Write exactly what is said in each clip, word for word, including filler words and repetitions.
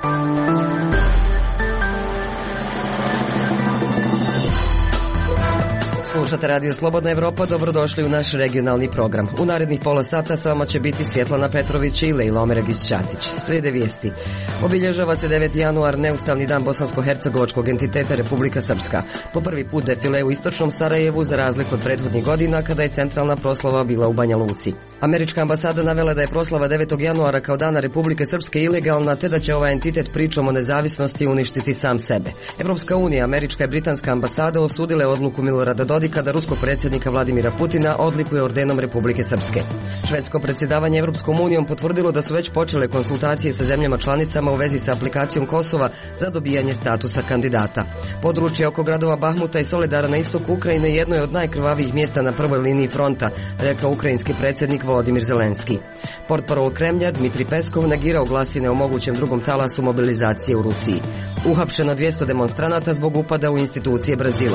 Slušate Radio Slobodna Evropa, dobrodošli u naš regionalni program. U narednih pola sata s vama će biti Svjetlana Petrović i Lejla Omeragić-Ćatić. Slijede vijesti. Obilježava se deveti januar, neustavni dan bosansko-hercegovačkog entiteta Republika Srpska. Po prvi put defile u istočnom Sarajevu, za razliku od prethodnih godina kada je centralna proslava bila u Banja Luci. Američka ambasada navela da je proslava devetog januara kao dana Republike Srpske ilegalna, te da će ovaj entitet pričom o nezavisnosti uništiti sam sebe. Evropska unija, američka i britanska ambasada osudile odluku Milorada Dodika da ruskog predsjednika Vladimira Putina odlikuje ordenom Republike Srpske. Švedsko predsjedavanje Evropskom unijom potvrdilo da su već počele konsultacije sa zemljama članicama u vezi sa aplikacijom Kosova za dobijanje statusa kandidata. Područje oko gradova Bahmuta i Soledara na istoku Ukrajine jedno je od najkrvavijih mjesta na prvoj liniji fronta, rekao ukrajinski predsjednik Volodimir Zelenski. Portparol Kremlja Dmitri Peskov negirao glasine o mogućem drugom talasu mobilizacije u Rusiji. Uhapšeno dvjesto demonstranata zbog upada u institucije Brazila.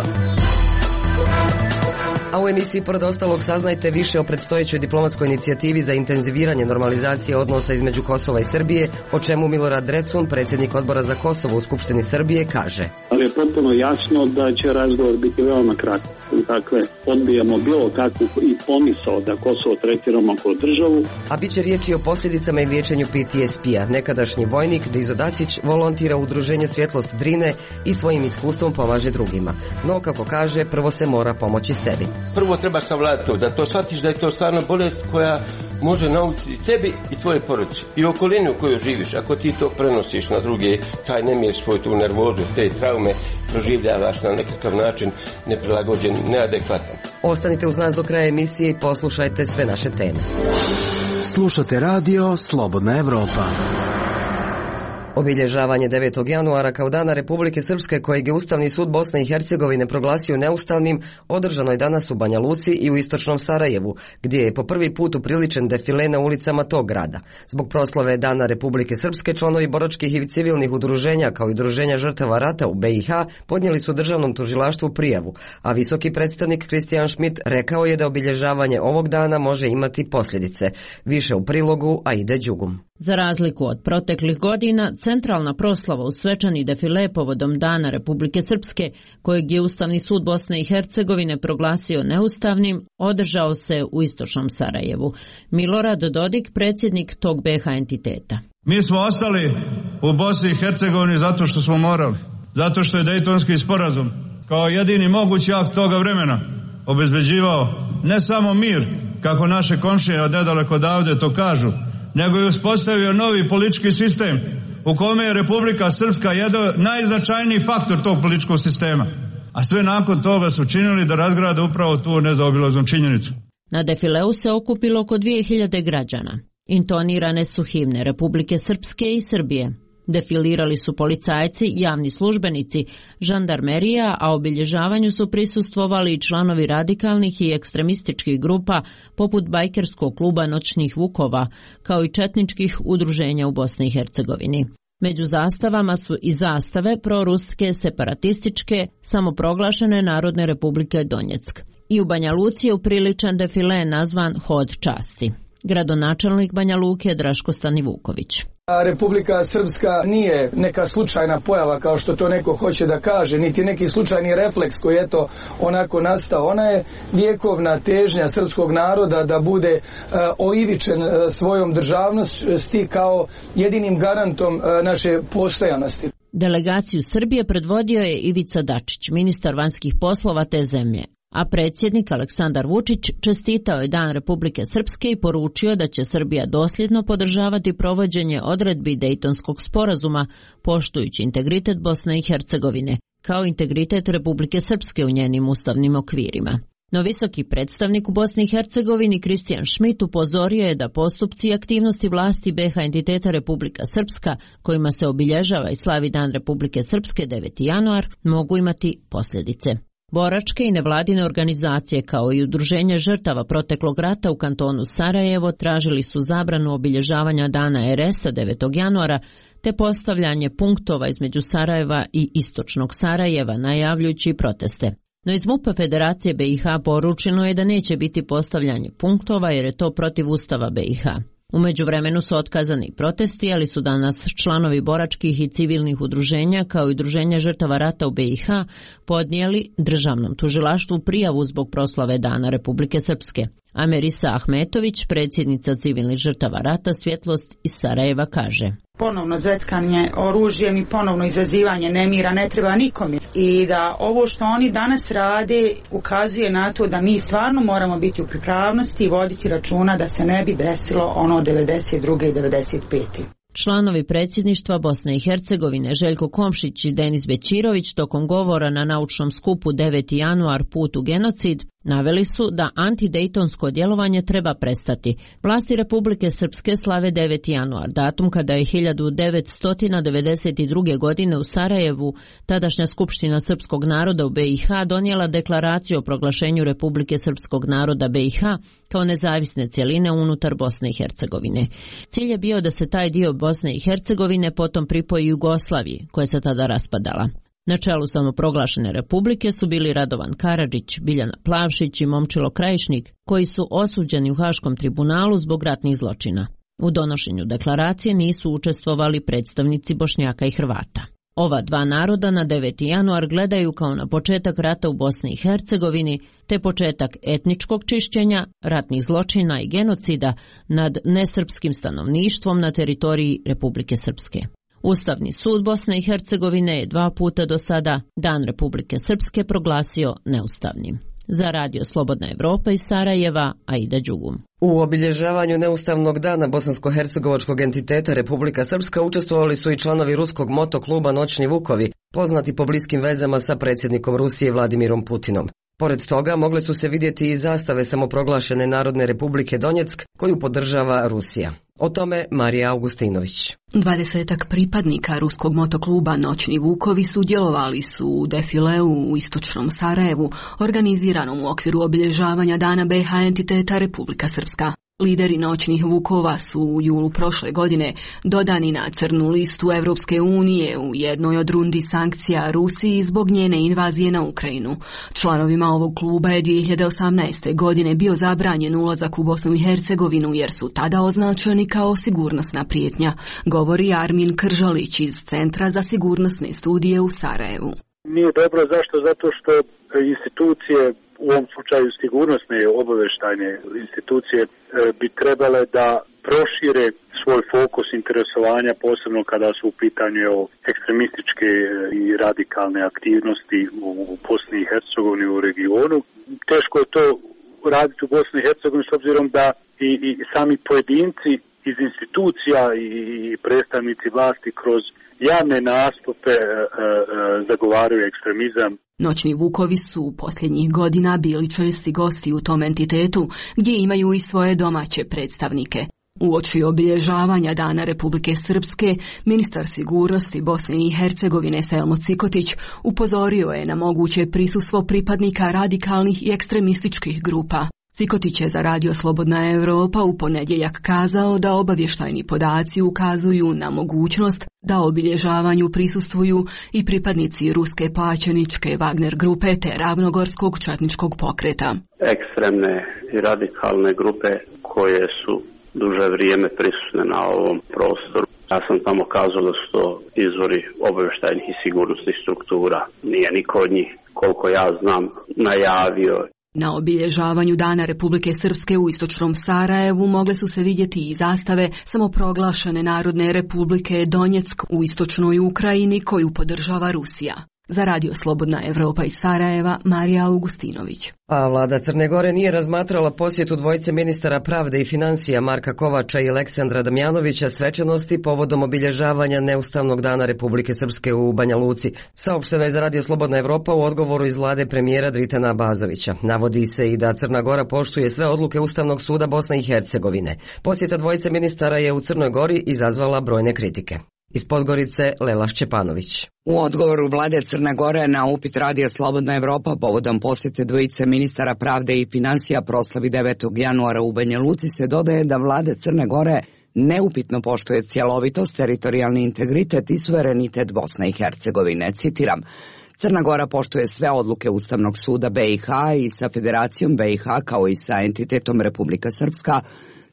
A u emisiji pored ostalog saznajte više o predstojećoj diplomatskoj inicijativi za intenziviranje normalizacije odnosa između Kosova i Srbije, o čemu Milorad Drecun, predsjednik odbora za Kosovo u Skupštini Srbije, kaže. Ali je potpuno jasno da će razgovor biti veoma kratak. Dakle, odbijamo bilo kakvu i pomisao da Kosovo tretiramo kao državu. A bit će riječi o posljedicama i liječenju P T S P-a. Nekadašnji vojnik Dizo Dacić volontira u udruženju Svjetlost Drine i svojim iskustvom pomaže drugima. No, kako kaže, prvo se mora pomoći sebi. Prvo treba savladati to, da to shvatiš da je to stvarno bolest koja može naučiti tebi i tvoje porodice i okolinu u kojoj živiš. Ako ti to prenosiš na druge, taj nemir svoj tu nervozu, te traume proživljavaš na nekakav način neprilagođen, neadekvatan. Ostanite uz nas do kraja emisije i poslušajte sve naše teme. Slušate radio Slobodna Evropa. Obilježavanje devetog januara kao dana Republike Srpske, kojeg je Ustavni sud Bosne i Hercegovine proglasio neustavnim, održano je danas u Banja Luci i u istočnom Sarajevu, gdje je po prvi put upriličen defile na ulicama tog grada. Zbog proslave dana Republike Srpske, članovi boračkih i civilnih udruženja kao i udruženja žrtava rata u B i H podnijeli su državnom tužilaštvu prijavu, a visoki predstavnik Kristijan Šmit rekao je da obilježavanje ovog dana može imati posljedice. Više u prilogu Aide Đugum. Za razliku od proteklih godina, centralna proslava u svečani defile povodom Dana Republike Srpske, kojeg je Ustavni sud Bosne i Hercegovine proglasio neustavnim, održao se u istočnom Sarajevu. Milorad Dodik, predsjednik tog B i H entiteta. Mi smo ostali u Bosni i Hercegovini zato što smo morali, zato što je Dejtonski sporazum kao jedini mogući akt toga vremena obezbeđivao ne samo mir, kako naše komšije od nedaleko odavde to kažu, nego je uspostavio novi politički sistem u kome je Republika Srpska jedan najznačajniji faktor tog političkog sistema. A sve nakon toga su činili da razgrade upravo tu nezaobilaznu činjenicu. Na defileu se okupilo oko dvije hiljade građana. Intonirane su himne Republike Srpske i Srbije. Defilirali su policajci, javni službenici, žandarmerija, a obilježavanju su prisustvovali i članovi radikalnih i ekstremističkih grupa poput bajkerskog kluba Noćnih Vukova, kao i četničkih udruženja u Bosni i Hercegovini. Među zastavama su i zastave proruske, separatističke, samoproglašene Narodne republike Donjeck. I u Banja Luci je upriličan defile nazvan Hod časti. Gradonačelnik Banja Luke Draško Stanivuković. Republika Srpska nije neka slučajna pojava kao što to neko hoće da kaže, niti neki slučajni refleks koji je to onako nastao. Ona je vjekovna težnja srpskog naroda da bude uh, oivičen uh, svojom državnosti kao jedinim garantom uh, naše postojanosti. Delegaciju Srbije predvodio je Ivica Dačić, ministar vanjskih poslova te zemlje. A predsjednik Aleksandar Vučić čestitao je Dan Republike Srpske i poručio da će Srbija dosljedno podržavati provođenje odredbi Dejtonskog sporazuma, poštujući integritet Bosne i Hercegovine, kao integritet Republike Srpske u njenim ustavnim okvirima. No visoki predstavnik u Bosni i Hercegovini Kristijan Šmit upozorio je da postupci i aktivnosti vlasti B i H entiteta Republika Srpska, kojima se obilježava i slavi Dan Republike Srpske deveti januar, mogu imati posljedice. Boračke i nevladine organizacije kao i udruženje žrtava proteklog rata u kantonu Sarajevo tražili su zabranu obilježavanja Dana R S-a devetog januara te postavljanje punktova između Sarajeva i istočnog Sarajeva, najavljujući proteste. No iz MUP-a Federacije B i H poručeno je da neće biti postavljanje punktova jer je to protiv Ustava B i H. U međuvremenu su otkazani protesti, ali su danas članovi boračkih i civilnih udruženja kao i udruženja žrtava rata u B i H podnijeli državnom tužilaštvu prijavu zbog proslave Dana Republike Srpske. Amerisa Ahmetović, predsjednica civilnih žrtava rata Svjetlost iz Sarajeva, kaže: Ponovno zveckanje oružjem i ponovno izazivanje nemira ne treba nikome. I da ovo što oni danas rade ukazuje na to da mi stvarno moramo biti u pripravnosti i voditi računa da se ne bi desilo ono devedeset druge i devedeset pete Članovi predsjedništva Bosne i Hercegovine Željko Komšić i Denis Bećirović tokom govora na naučnom skupu deveti januar Put u genocid naveli su da antidejtonsko djelovanje treba prestati. Vlasti Republike Srpske slave deveti januar, datum kada je hiljadu devetsto devedeset druge. godine u Sarajevu tadašnja Skupština srpskog naroda u B i H donijela deklaraciju o proglašenju Republike Srpskog naroda B i H kao nezavisne cjeline unutar Bosne i Hercegovine. Cilj je bio da se taj dio Bosne i Hercegovine potom pripoji Jugoslaviji, koja se tada raspadala. Na čelu samoproglašene republike su bili Radovan Karadžić, Biljana Plavšić i Momčilo Krajišnik, koji su osuđeni u Haškom tribunalu zbog ratnih zločina. U donošenju deklaracije nisu učestvovali predstavnici Bošnjaka i Hrvata. Ova dva naroda na deveti januar gledaju kao na početak rata u Bosni i Hercegovini, te početak etničkog čišćenja, ratnih zločina i genocida nad nesrpskim stanovništvom na teritoriji Republike Srpske. Ustavni sud Bosne i Hercegovine je dva puta do sada Dan Republike Srpske proglasio neustavnim. Za Radio Slobodna Evropa iz Sarajeva, Aida Đugum. U obilježavanju neustavnog dana bosansko-hercegovačkog entiteta Republika Srpska učestvovali su i članovi ruskog motokluba Noćni Vukovi, poznati po bliskim vezama sa predsjednikom Rusije Vladimirom Putinom. Pored toga mogle su se vidjeti i zastave samoproglašene Narodne Republike Donjeck, koju podržava Rusija. O tome Marija Augustinović. Dvadesetak pripadnika ruskog motokluba Noćni Vukovi sudjelovali su u defileu u istočnom Sarajevu, organiziranom u okviru obilježavanja Dana B i H entiteta Republika Srpska. Lideri Noćnih Vukova su u julu prošle godine dodani na crnu listu Evropske unije u jednoj od rundi sankcija Rusiji zbog njene invazije na Ukrajinu. Članovima ovog kluba je dvije hiljade osamnaeste. godine bio zabranjen ulazak u Bosnu i Hercegovinu jer su tada označeni kao sigurnosna prijetnja, govori Armin Kržalić iz Centra za sigurnosne studije u Sarajevu. Nije dobro, zašto? Zato što institucije, u ovom slučaju sigurnosne obavještajne institucije, bi trebale da prošire svoj fokus interesovanja, posebno kada su u pitanju ekstremističke i radikalne aktivnosti u Bosni i Hercegovini, u regionu. Teško je to raditi u Bosni i Hercegovini s obzirom da i, i sami pojedinci iz institucija i predstavnici vlasti kroz javne nastupe e, e, zagovaraju ekstremizam. Noćni Vukovi su posljednjih godina bili česti gosti u tom entitetu, gdje imaju i svoje domaće predstavnike. Uoči obilježavanja Dana Republike Srpske, ministar sigurnosti Bosne i Hercegovine Selmo Cikotić upozorio je na moguće prisustvo pripadnika radikalnih i ekstremističkih grupa. Cikotić je za Radio Slobodna Evropa u ponedjeljak kazao da obavještajni podaci ukazuju na mogućnost da obilježavanju prisustvuju i pripadnici ruske plaćeničke Wagner grupe te Ravnogorskog četničkog pokreta. Ekstremne i radikalne grupe koje su duže vrijeme prisutne na ovom prostoru. Ja sam tamo kazao da su to izvori obavještajnih i sigurnosnih struktura. Nije niko od njih, koliko ja znam, najavio. Na obilježavanju Dana Republike Srpske u istočnom Sarajevu mogle su se vidjeti i zastave samoproglašene Narodne Republike Donjeck u istočnoj Ukrajini koju podržava Rusija. Za Radio Slobodna Evropa iz Sarajeva, Marija Augustinović. A vlada Crne Gore nije razmatrala posjetu dvojice ministara pravde i financija Marka Kovača i Aleksandra Damjanovića svečanosti povodom obilježavanja neustavnog dana Republike Srpske u Banja Luci. Saopšteno je za Radio Slobodna Evropa u odgovoru iz vlade premijera Dritana Abazovića. Navodi se i da Crna Gora poštuje sve odluke Ustavnog suda Bosne i Hercegovine. Posjeta dvojice ministara je u Crnoj Gori izazvala brojne kritike. Iz Podgorice, Lela Šćepanović. U odgovoru vlade Crne Gore na upit Radija Slobodna Evropa povodom posjete dvojice ministara pravde i financija proslavi devetog januara u Banja Luci se dodaje da vlada Crne Gore neupitno poštuje cjelovitost, teritorijalni integritet i suverenitet Bosne i Hercegovine. Citiram: Crna Gora poštuje sve odluke Ustavnog suda B i H i sa Federacijom B i H kao i sa entitetom Republika Srpska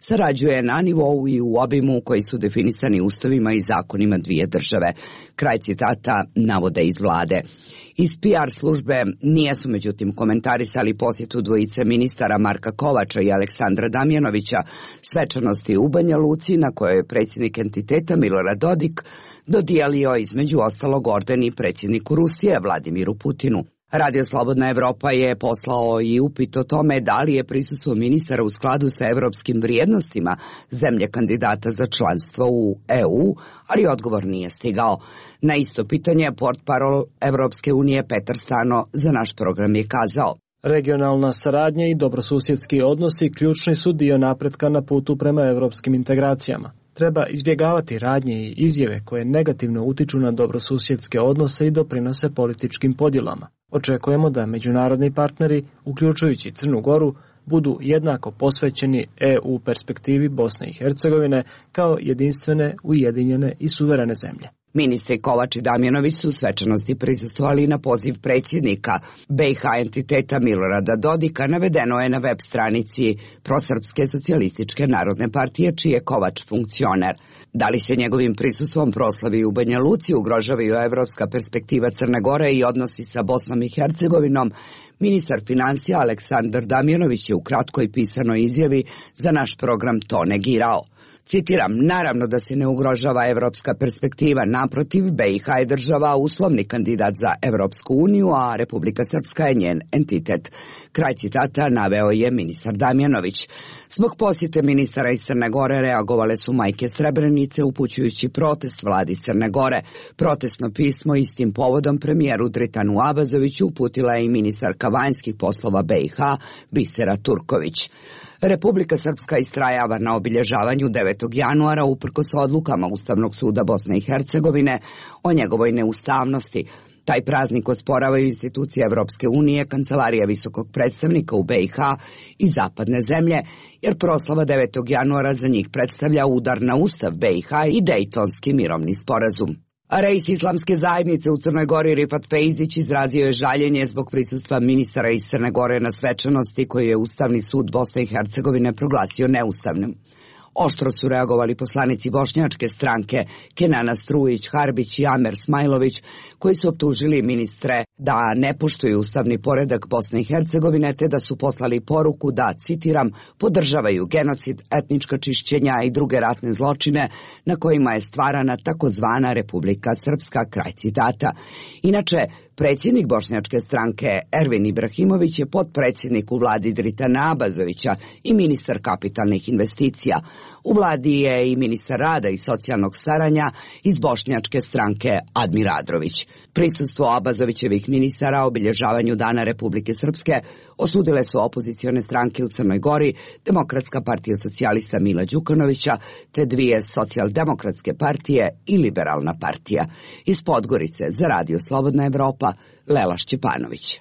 sarađuje na nivou i u obimu koji su definisani ustavima i zakonima dvije države. Kraj citata navode iz vlade. Iz P R službe nijesu međutim komentarisali posjetu dvojice ministara Marka Kovača i Aleksandra Damjanovića svečanosti u Banja Luci na kojoj je predsjednik entiteta Milorad Dodik dodijelio između ostalog orden i predsjedniku Rusije Vladimiru Putinu. Radio Slobodna Evropa je poslao i upit o tome da li je prisustvo ministara u skladu sa evropskim vrijednostima zemlje kandidata za članstvo u E U, ali odgovor nije stigao. Na isto pitanje portparol Evropske unije Petar Stano za naš program je kazao: regionalna saradnja i dobrosusjedski odnosi ključni su dio napretka na putu prema evropskim integracijama. Treba izbjegavati radnje i izjave koje negativno utiču na dobrosusjedske odnose i doprinose političkim podjelama. Očekujemo da međunarodni partneri, uključujući Crnu Goru, budu jednako posvećeni E U perspektivi Bosne i Hercegovine kao jedinstvene, ujedinjene i suverene zemlje. Ministri Kovač i Damjanović su svečanosti prisustvovali na poziv predsjednika B i H entiteta Milorada Dodika, navedeno je na web stranici Prosrpske socijalističke narodne partije, čiji je Kovač funkcioner. Da li se njegovim prisustvom proslavi u Banja Luci ugrožavaju evropska perspektiva Crne Gore i odnosi sa Bosnom i Hercegovinom, ministar financija Aleksandar Damjanović je u kratkoj pisanoj izjavi za naš program to negirao. Citiram, naravno da se ne ugrožava evropska perspektiva, naprotiv, B i H je država uslovni kandidat za Evropsku uniju, a Republika Srpska je njen entitet. Kraj citata naveo je ministar Damjanović. Zbog posjete ministara iz Crne Gore reagovale su majke Srebrenice upućujući protest vladi Crne Gore. Protestno pismo istim povodom premijeru Dritanu Abazoviću uputila je i ministarka vanjskih poslova B i H Bisera Turković. Republika Srpska istrajava na obilježavanju devetog januara uprkos odlukama Ustavnog suda Bosne i Hercegovine o njegovoj neustavnosti. Taj praznik osporavaju institucije Evropske unije, Kancelarija visokog predstavnika u B i H i zapadne zemlje, jer proslava devetog januara za njih predstavlja udar na Ustav B i H i Dejtonski mirovni sporazum. A reis islamske zajednice u Crnoj Gori Rifat Fejzić izrazio je žaljenje zbog prisustva ministara iz Crne Gore na svečanosti koju je Ustavni sud Bosne i Hercegovine proglasio neustavnim. Oštro su reagovali poslanici bošnjačke stranke Kenana Strujić, Harbić i Amer Smajlović, koji su optužili ministre da ne poštuju ustavni poredak Bosne i Hercegovine te da su poslali poruku da, citiram, podržavaju genocid, etnička čišćenja i druge ratne zločine na kojima je stvarana takozvana Republika Srpska, kraj citata. Inače, predsjednik bošnjačke stranke Ervin Ibrahimović je potpredsjednik u vladi Dritana Abazovića i ministar kapitalnih investicija. U vladi je i ministar rada i socijalnog staranja iz bošnjačke stranke Admir Adrović. Prisustvo Abazovićevih ministara obilježavanju Dana Republike Srpske osudile su opozicione stranke u Crnoj Gori, Demokratska partija socijalista Mila Đukanovića, te dvije socijaldemokratske partije i Liberalna partija. Iz Podgorice za Radio Slobodna Evropa, Lela Šćepanović.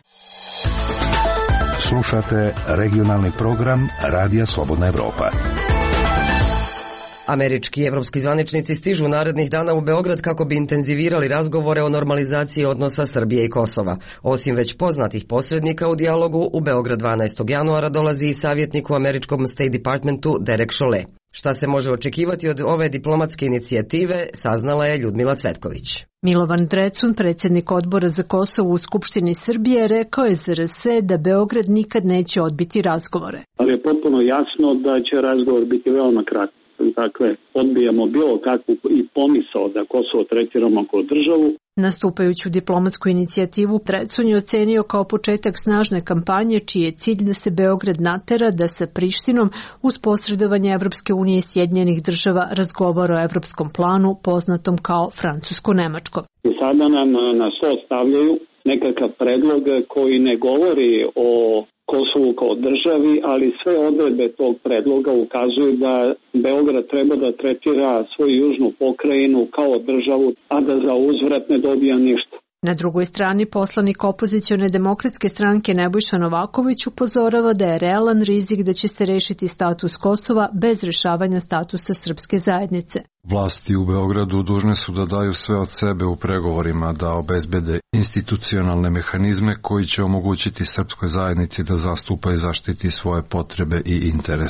Slušate regionalni program Radija Slobodna Evropa. Američki i evropski zvaničnici stižu narednih dana u Beograd kako bi intenzivirali razgovore o normalizaciji odnosa Srbije i Kosova. Osim već poznatih posrednika u dijalogu, u Beograd dvanaestog januara dolazi i savjetnik u američkom State Departmentu Derek Chollet. Šta se može očekivati od ove diplomatske inicijative, saznala je Ljudmila Cvetković. Milovan Drecun, predsjednik odbora za Kosovo u Skupštini Srbije, rekao je za R S da Beograd nikad neće odbiti razgovore. Ali je potpuno jasno da će razgovor biti veoma kratak. Dakle, odbijamo bilo kakvu i pomisao da Kosovo tretiramo kao državu. Nastupajuću diplomatsku inicijativu Drecun je ocenio kao početak snažne kampanje čiji je cilj da se Beograd natera da sa Prištinom uz posredovanje Evropske unije i Sjedinjenih država razgovara o evropskom planu poznatom kao francusko-nemačko. I sada nam na sto stavljaju nekakav predlog koji ne govori o Kosovu kao državi, ali sve odredbe tog predloga ukazuju da Beograd treba da tretira svoju južnu pokrajinu kao državu, a da za uzvrat ne dobija ništa. Na drugoj strani poslanik opozicione demokratske stranke Nebojša Novaković upozorava da je realan rizik da će se rešiti status Kosova bez rešavanja statusa srpske zajednice. Vlasti u Beogradu dužne su da daju sve od sebe u pregovorima da obezbede institucionalne mehanizme koji će omogućiti srpskoj zajednici da zastupa i zaštiti svoje potrebe i interese.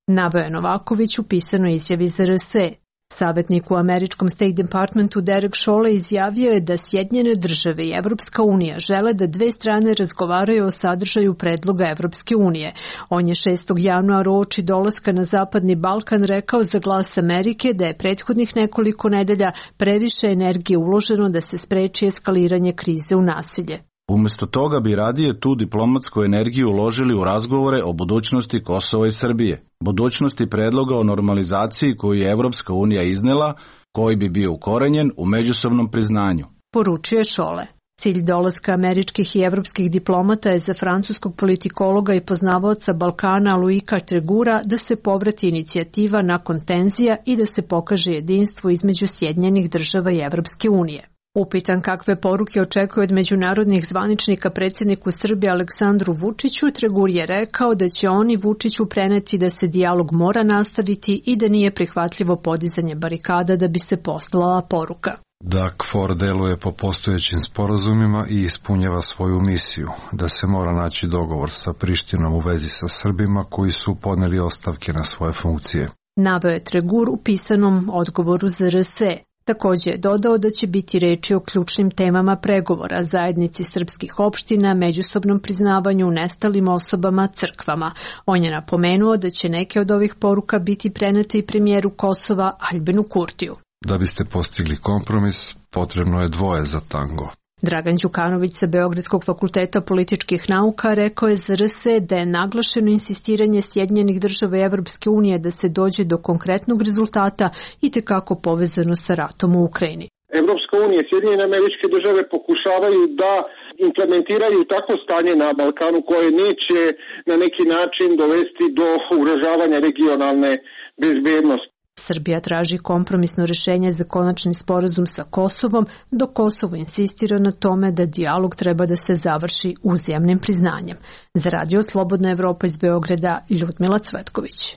Naveo je Novaković u pisanoj izjavi za R S E. Savjetnik u američkom State Departmentu Derek Chollet izjavio je da Sjedinjene države i Evropska unija žele da dve strane razgovaraju o sadržaju predloga Evropske unije. On je šestog januara uoči dolaska na Zapadni Balkan rekao za Glas Amerike da je prethodnih nekoliko nedelja previše energije uloženo da se spreči eskaliranje krize u nasilje. Umesto toga bi radije tu diplomatsku energiju uložili u razgovore o budućnosti Kosova i Srbije, budućnosti predloga o normalizaciji koju je Evropska unija iznela, koji bi bio ukorenjen u međusobnom priznanju. Poručio je Chollet. Cilj dolaska američkih i evropskih diplomata je za francuskog politikologa i poznavaoca Balkana Loika Tregura da se povrati inicijativa nakon tenzija i da se pokaže jedinstvo između Sjedinjenih država i Evropske unije. Upitan kakve poruke očekuje od međunarodnih zvaničnika predsjedniku Srbije Aleksandru Vučiću, Tregur je rekao da će oni Vučiću preneti da se dijalog mora nastaviti i da nije prihvatljivo podizanje barikada da bi se poslala poruka. Da K F O R deluje po postojećim sporazumima i ispunjava svoju misiju, da se mora naći dogovor sa Prištinom u vezi sa Srbima koji su podneli ostavke na svoje funkcije. Naveo je Tregur u pisanom odgovoru za R S E. Također je dodao da će biti reči o ključnim temama pregovora, zajednici srpskih opština, međusobnom priznavanju, nestalim osobama, crkvama. On je napomenuo da će neke od ovih poruka biti prenete i premijeru Kosova Aljbinu Kurtiju. Da biste postigli kompromis, potrebno je dvoje za tango. Dragan Đukanović sa Beogradskog fakulteta političkih nauka rekao je za R S E da je naglašeno insistiranje Sjedinjenih država i Evropske unije da se dođe do konkretnog rezultata i tekako povezano sa ratom u Ukrajini. Evropska unija i Sjedinjene Američke države pokušavaju da implementiraju takvo stanje na Balkanu koje neće na neki način dovesti do ugrožavanja regionalne bezbednosti. Srbija traži kompromisno rješenje za konačni sporazum sa Kosovom, dok Kosovo insistira na tome da dijalog treba da se završi uzajamnim priznanjem. Za Radio Slobodna Evropa iz Beograda, Ljudmila Cvetković.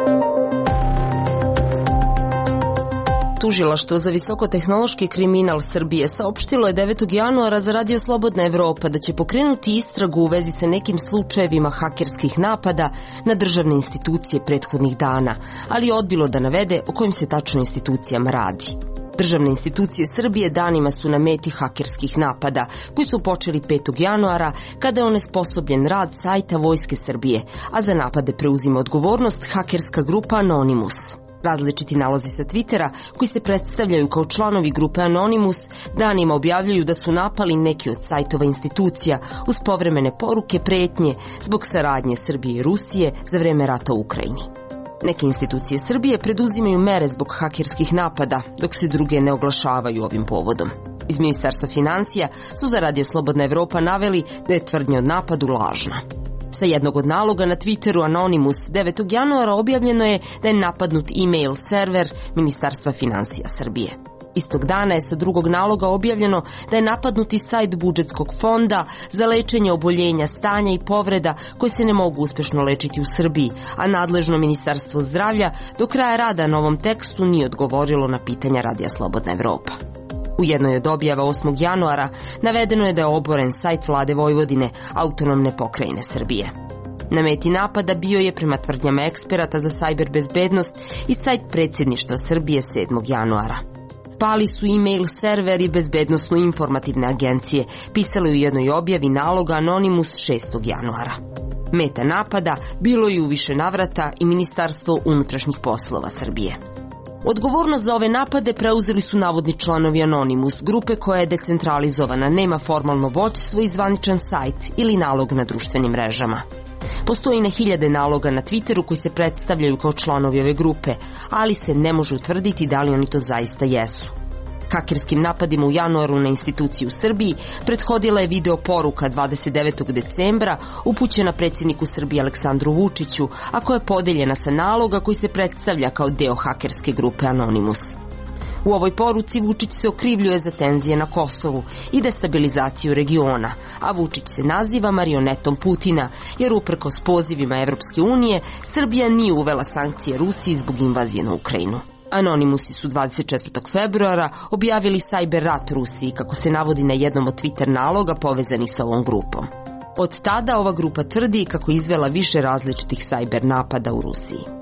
Tužilaštvo za visokotehnološki kriminal Srbije saopštilo je devetog januara za Radio Slobodna Evropa da će pokrenuti istragu u vezi sa nekim slučajevima hakerskih napada na državne institucije prethodnih dana, ali je odbilo da navede o kojim se tačno institucijama radi. Državne institucije Srbije danima su na meti hakerskih napada, koji su počeli petog januara, kada je onesposobljen rad sajta Vojske Srbije, a za napade preuzima odgovornost hakerska grupa Anonymous. Različiti nalozi sa Twittera, koji se predstavljaju kao članovi grupe Anonymous, danima objavljuju da su napali neki od sajtova institucija uz povremene poruke pretnje zbog saradnje Srbije i Rusije za vreme rata u Ukrajini. Neke institucije Srbije preduzimaju mere zbog hakerskih napada, dok se druge ne oglašavaju ovim povodom. Iz Ministarstva financija su za Radio Slobodna Evropa naveli da je tvrdnja od napadu lažna. Sa jednog od naloga na Twitteru Anonymous devetog januara objavljeno je da je napadnut e-mail server Ministarstva financija Srbije. Istog dana je sa drugog naloga objavljeno da je napadnuti sajt budžetskog fonda za lečenje oboljenja, stanja i povreda koje se ne mogu uspešno lečiti u Srbiji, a nadležno Ministarstvo zdravlja do kraja rada na ovom tekstu nije odgovorilo na pitanja Radija Slobodna Evropa. U jednoj od objava osmog januara navedeno je da je oboren sajt Vlade Vojvodine, autonomne pokrajine Srbije. Na meti napada bio je, prema tvrdnjama eksperata za sajber bezbednost, i sajt predsjedništva Srbije sedmog januara. Pali su e-mail server i bezbednosno-informativne agencije, pisalo je u jednoj objavi naloga Anonymous šestog januara. Meta napada bilo je u više navrata i Ministarstvo unutrašnjih poslova Srbije. Odgovornost za ove napade preuzeli su navodni članovi Anonymous, grupe koja je decentralizovana, nema formalno vođstvo i zvaničan sajt ili nalog na društvenim mrežama. Postoji na hiljade naloga na Twitteru koji se predstavljaju kao članovi ove grupe, ali se ne može utvrditi da li oni to zaista jesu. Hakerskim napadima u januaru na instituciju u Srbiji prethodila je video poruka dvadeset devetog decembra upućena predsjedniku Srbije Aleksandru Vučiću, a koja je podeljena sa naloga koji se predstavlja kao deo hakerske grupe Anonymous. U ovoj poruci Vučić se okrivljuje za tenzije na Kosovu i destabilizaciju regiona, a Vučić se naziva marionetom Putina, jer uprkos pozivima Evropske unije, Srbija nije uvela sankcije Rusiji zbog invazije na Ukrajinu. Anonymousi su dvadeset četvrtog februara objavili sajber rat Rusiji, kako se navodi na jednom od Twitter naloga povezanih sa ovom grupom. Od tada ova grupa tvrdi kako je izvela više različitih sajber napada u Rusiji.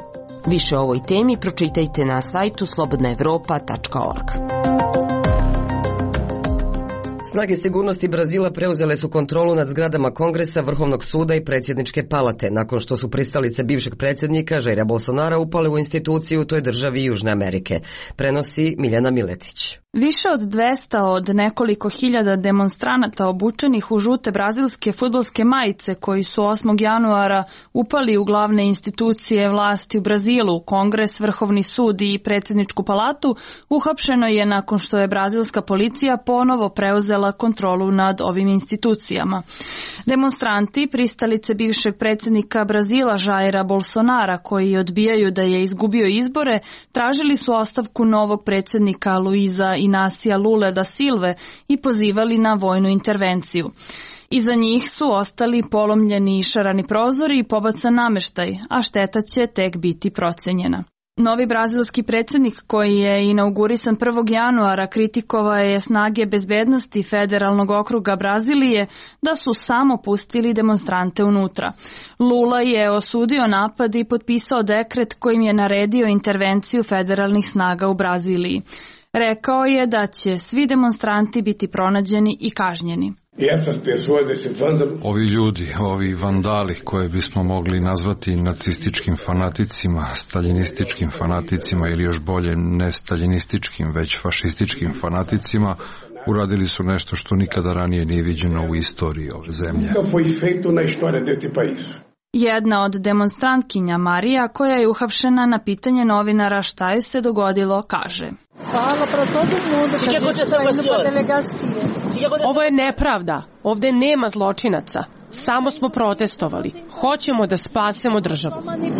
Više o ovoj temi pročitajte na sajtu slobodna evropa tačka org. Snage sigurnosti Brazila preuzele su kontrolu nad zgradama Kongresa, Vrhovnog suda i predsjedničke palate, nakon što su pristalice bivšeg predsjednika Jaira Bolsonara upale u instituciju u toj državi Južne Amerike. Prenosi Miljana Miletić. Više od dvesta od nekoliko hiljada demonstranata obučenih u žute brazilske fudbalske majice koji su osmog januara upali u glavne institucije vlasti u Brazilu, Kongres, Vrhovni sud i predsjedničku palatu, uhapšeno je nakon što je brazilska policija ponovo preuzela kontrolu nad ovim institucijama. Demonstranti, pristalice bivšeg predsjednika Brazila Jaira Bolsonara, koji odbijaju da je izgubio izbore, tražili su ostavku novog predsjednika Luiza Inacia Lule da Silve i pozivali na vojnu intervenciju. Iza njih su ostali polomljeni i šarani prozori i pobacan nameštaj, a šteta će tek biti procenjena. Novi brazilski predsjednik koji je inaugurisan prvog januara kritikovao je snage bezbednosti federalnog okruga Brazilije da su samo pustili demonstrante unutra. Lula je osudio napad i potpisao dekret kojim je naredio intervenciju federalnih snaga u Braziliji. Rekao je da će svi demonstranti biti pronađeni i kažnjeni. Ovi ljudi, ovi vandali koje bismo mogli nazvati nacističkim fanaticima, staljinističkim fanaticima ili još bolje ne staljinističkim, već fašističkim fanaticima, uradili su nešto što nikada ranije nije viđeno u istoriji ove zemlje. Jedna od demonstrantkinja Marija, koja je uhapšena na pitanje novinara šta joj se dogodilo, kaže: Ovo je nepravda. Ovde nema zločinaca. Samo smo protestovali. Hoćemo da spasemo državu.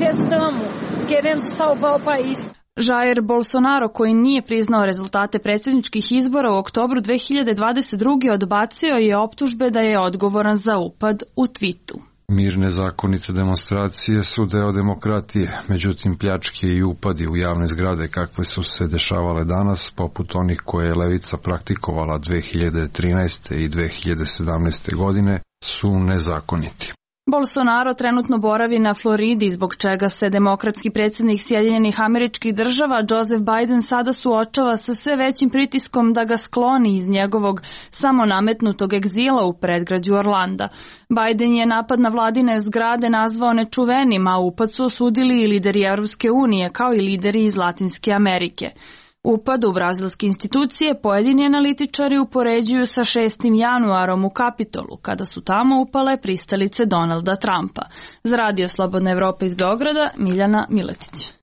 Jair Bolsonaro, koji nije priznao rezultate predsjedničkih izbora u oktobru dve hiljade dvadeset druge. odbacio je optužbe da je odgovoran za upad u tvitu. Mirne zakonite demonstracije su deo demokratije, međutim pljačke i upadi u javne zgrade kakve su se dešavale danas, poput onih koje je levica praktikovala dve hiljade trinaeste. i dve hiljade sedamnaeste. godine, su nezakoniti. Bolsonaro trenutno boravi na Floridi, zbog čega se demokratski predsjednik Sjedinjenih Američkih Država Joseph Biden sada suočava sa sve većim pritiskom da ga skloni iz njegovog samonametnutog egzila u predgrađu Orlanda. Biden je napad na vladine zgrade nazvao nečuvenim, a upad su osudili i lideri Europske unije kao i lideri iz Latinske Amerike. Upad u brazilske institucije pojedini analitičari upoređuju sa šestim januarom u Kapitolu, kada su tamo upale pristalice Donalda Trumpa. Za Radio Slobodna Evropa iz Beograda, Miljana Miletić.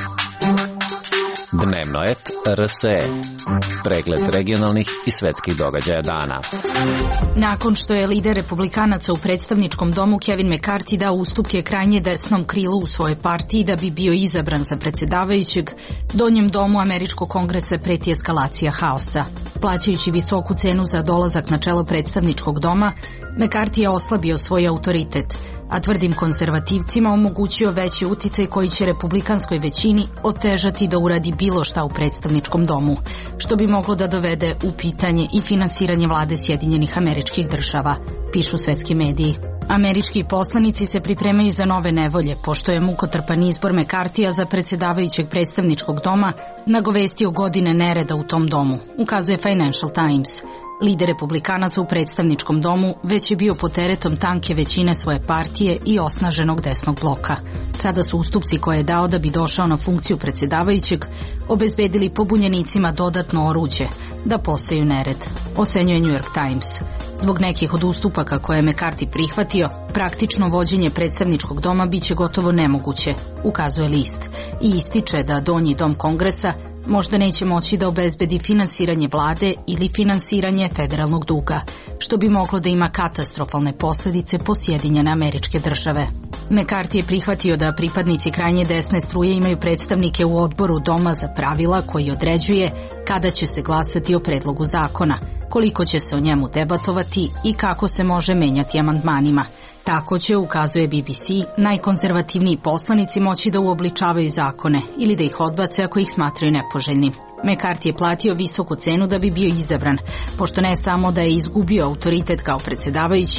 Dnevno et R S E. Pregled regionalnih i svetskih događaja dana. Nakon što je lider republikanaca u predstavničkom domu Kevin McCarthy dao ustupke krajnje desnom krilu u svojoj partiji da bi bio izabran za predsjedavajućeg, donjem domu američkog kongresa preti eskalacija haosa. Plaćajući visoku cenu za dolazak na čelo predstavničkog doma, McCarthy je oslabio svoj autoritet, a tvrdim konzervativcima omogućio veći uticaj koji će republikanskoj većini otežati da uradi bilo šta u predstavničkom domu, što bi moglo da dovede u pitanje i finansiranje vlade Sjedinjenih Američkih Država, pišu svetski mediji. Američki poslanici se pripremaju za nove nevolje, pošto je mukotrpan izbor McCarthyja za predsjedavajućeg predstavničkog doma nagovestio godine nereda u tom domu, ukazuje Financial Times. Lider republikanaca u predstavničkom domu već je bio pod teretom tanke većine svoje partije i osnaženog desnog bloka. Sada su ustupci koje je dao da bi došao na funkciju predsjedavajućeg obezbedili pobunjenicima dodatno oruđe da poseju nered, ocenjuje New York Times. Zbog nekih od ustupaka koje je McCarthy prihvatio, praktično vođenje predstavničkog doma biće gotovo nemoguće, ukazuje list, i ističe da donji dom kongresa možda neće moći da obezbedi finansiranje vlade ili finansiranje federalnog duga, što bi moglo da ima katastrofalne posljedice po Sjedinjene Američke Države. McCarthy je prihvatio da pripadnici krajnje desne struje imaju predstavnike u odboru Doma za pravila koji određuje kada će se glasati o predlogu zakona, koliko će se o njemu debatovati i kako se može menjati amandmanima. Tako će, ukazuje B B C, najkonzervativniji poslanici moći da uobličavaju zakone ili da ih odbace ako ih smatraju nepoželjnim. McCarthy je platio visoku cenu da bi bio izabran, pošto ne samo da je izgubio autoritet kao predsjedavajući,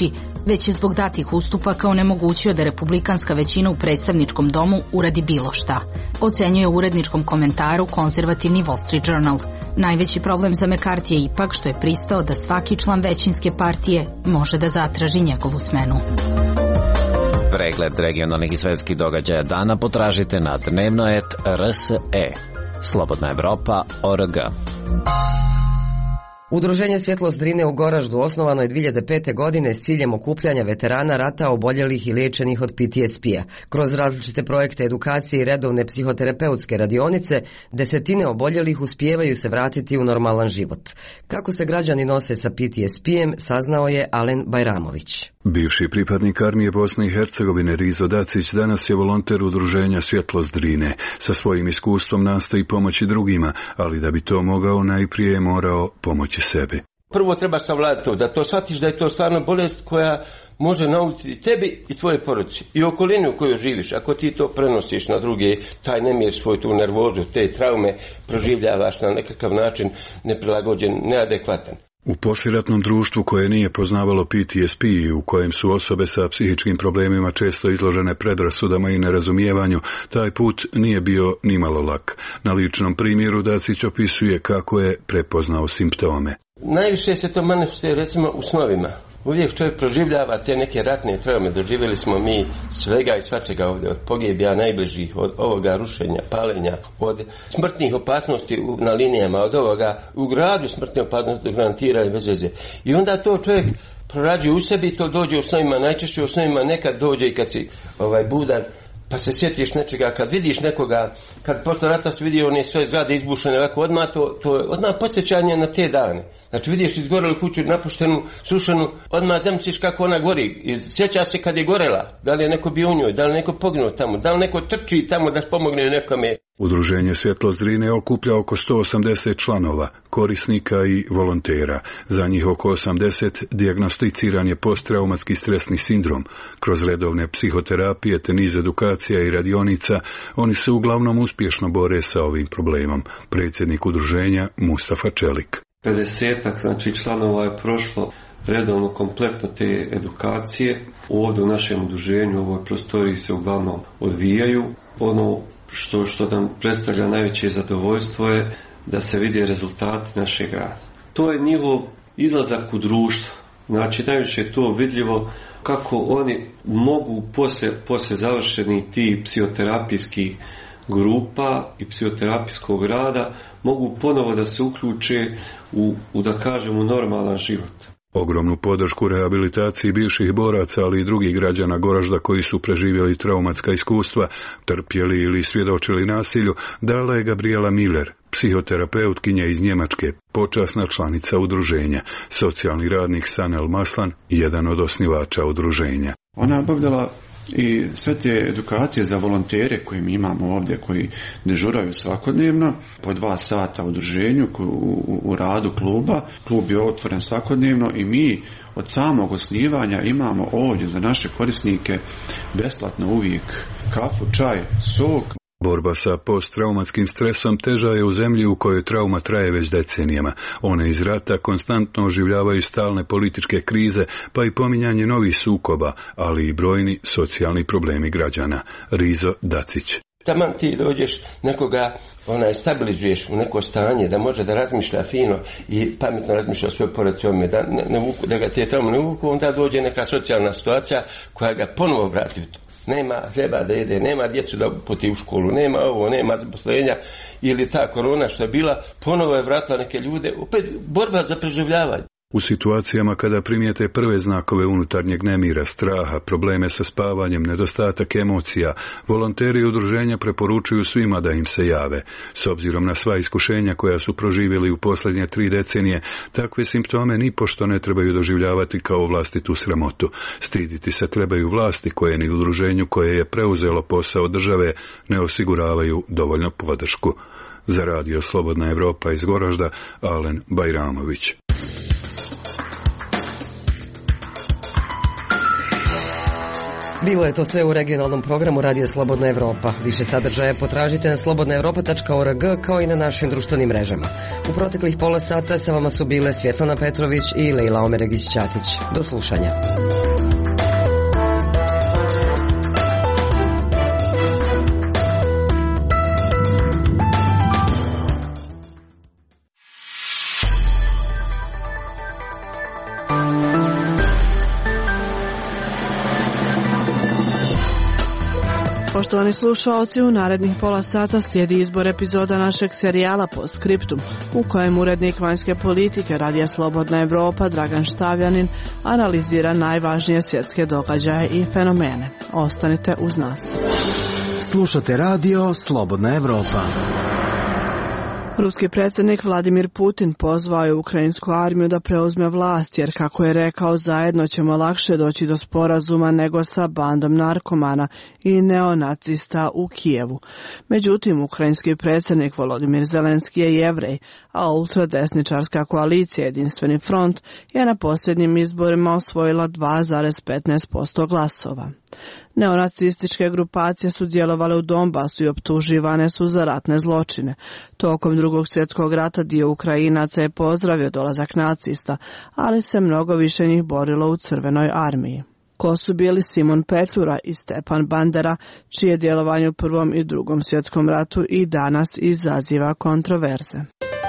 već je zbog datih ustupaka onemogućio da republikanska većina u predstavničkom domu uradi bilo šta, ocenjuje u uredničkom komentaru konzervativni Wall Street Journal. Najveći problem za McCarthy je ipak što je pristao da svaki član većinske partije može da zatraži njegovu smenu. Pregled regionalnih i svetskih događaja dana potražite na dnevnoet R S E. Slobodna Evropa O R G. Udruženje Svjetlost Drine u Goraždu osnovano je dvije hiljade pete. godine s ciljem okupljanja veterana rata, oboljelih i liječenih od P T S P-a. Kroz različite projekte edukacije i redovne psihoterapeutske radionice, desetine oboljelih uspijevaju se vratiti u normalan život. Kako se građani nose sa P T S P-em, saznao je Alen Bajramović. Bivši pripadnik armije Bosne i Hercegovine Rizo Dacić danas je volonter udruženja Svjetlost Drine. Sa svojim iskustvom nastoji pomoći drugima, ali da bi to mogao najprije je morao pomoći sebi. Prvo treba savladati to, da to shvatiš da je to stvarno bolest koja može naučiti tebi i tvoje porodici i okolini u kojoj živiš. Ako ti to prenosiš na druge, taj nemir svoj tu nervozu, te traume proživljavaš na nekakav način neprilagođen, neadekvatan. U poslijeratnom društvu koje nije poznavalo P T S P i u kojem su osobe sa psihičkim problemima često izložene predrasudama i nerazumijevanju, taj put nije bio nimalo lak. Na ličnom primjeru Dacić opisuje kako je prepoznao simptome. Najviše se to manifestuje recimo u snovima. Uvijek čovjek proživljava te neke ratne traume. Doživjeli smo mi svega i svačega ovdje, od pogibija najbližih, od ovoga rušenja, palenja, od smrtnih opasnosti na linijama, od ovoga u gradu smrtne opasnosti garantiraju bez veze. I onda to čovjek prorađuje u sebi, to dođe u snovima, najčešće u snovima, nekad dođe i kad si ovaj budan, pa se sjetiš nečega, kad vidiš nekoga, kad posle rata si vidio one svoje zgrade izbušene ovako, odmah to, to je odmah podsjećanje na te dane. Znači vidiš izgorelu kuću, napuštenu, srušenu, odmah zamisliš kako ona gori. I sjeća se kad je gorela, da li je neko bio u njoj, da li je neko poginuo tamo, da li neko trči tamo da pomogne nekome. Udruženje Svjetlost Drine okuplja oko sto osamdeset članova, korisnika i volontera. Za njih oko osamdeset dijagnosticiran je posttraumatski stresni sindrom. Kroz redovne psihoterapije te niz edukacija i radionica oni se uglavnom uspješno bore sa ovim problemom. Predsjednik udruženja Mustafa Čelik. pedesetak znači članova je prošlo redovno kompletno te edukacije. Ovdje u našem udruženju u ovoj prostoriji se uglavnom odvijaju. Ono što, što nam predstavlja najveće zadovoljstvo je da se vide rezultati našeg rada. To je njihov izlazak u društvo. Znači najviše je to vidljivo kako oni mogu poslije, poslije završenih tih psihoterapijskih grupa i psihoterapijskog rada mogu ponovo da se uključe u, u da kažemo normalan život. Ogromnu podršku rehabilitaciji bivših boraca, ali i drugih građana Goražda koji su preživjeli traumatska iskustva, trpjeli ili svjedočili nasilju, dala je Gabriela Miller, psihoterapeutkinja iz Njemačke, počasna članica udruženja. Socijalni radnik Sanel Maslan, jedan od osnivača udruženja. Ona je obavljala i sve te edukacije za volontere koje mi imamo ovdje, koji dežuraju svakodnevno, po dva sata u udruženju, u, u, u radu kluba. Klub je otvoren svakodnevno i mi od samog osnivanja imamo ovdje za naše korisnike besplatno uvijek kafu, čaj, sok. Borba sa posttraumatskim stresom teža je u zemlji u kojoj trauma traje već decenijama. One iz rata konstantno oživljavaju stalne političke krize, pa i pominjanje novih sukoba, ali i brojni socijalni problemi građana. Rizo Dacić. Taman ti dođeš nekoga, onaj, stabilizuješ u neko stanje da može da razmišlja fino i pametno razmišlja o svojoj porodici, da, ne, ne vuku, da ga te traume ne vuku, onda dođe neka socijalna situacija koja ga ponovo vrati u to. Nema hljeba da jede, nema djecu da puti u školu, nema ovo, nema zaposlenja, ili ta korona što je bila, ponovo je vratila neke ljude, opet borba za preživljavanje. U situacijama kada primijete prve znakove unutarnjeg nemira, straha, probleme sa spavanjem, nedostatak emocija, volonteri udruženja preporučuju svima da im se jave. S obzirom na sva iskušenja koja su proživjeli u posljednje tri decenije, takve simptome nipošto ne trebaju doživljavati kao vlastitu sramotu. Stiditi se trebaju vlasti koje ni udruženju koje je preuzelo posao države ne osiguravaju dovoljno podršku. Za radio Slobodna Evropa iz Goražda, Alen Bajramović. Bilo je to sve u regionalnom programu Radio Slobodna Evropa. Više sadržaja potražite na slobodna evropa tačka org kao i na našim društvenim mrežama. U proteklih pola sata sa vama su bile Svjetlana Petrović i Lejla Omeregić-Ćatić. Do slušanja. Poštovani slušaoci, u narednih pola sata slijedi izbor epizoda našeg serijala Postscriptum, u kojem urednik vanjske politike Radija Slobodna Evropa Dragan Štavljanin analizira najvažnije svjetske događaje i fenomene. Ostanite uz nas. Slušate Radio Slobodna Evropa. Ruski predsjednik Vladimir Putin pozvao je ukrajinsku armiju da preuzme vlast, jer kako je rekao, zajedno ćemo lakše doći do sporazuma nego sa bandom narkomana i neonacista u Kijevu. Međutim, ukrajinski predsjednik Volodimir Zelenski je Jevrej, a ultradesničarska koalicija Jedinstveni front je na posljednjim izborima osvojila dva zarez petnaest posto glasova. Neonacističke grupacije su djelovale u Donbasu i optuživane su za ratne zločine. Tokom drugog svjetskog rata dio Ukrajinaca je pozdravio dolazak nacista, ali se mnogo više njih borilo u Crvenoj armiji. Ko su bili Simon Petlura i Stepan Bandera, čije djelovanje u Prvom i Drugom svjetskom ratu i danas izaziva kontroverze.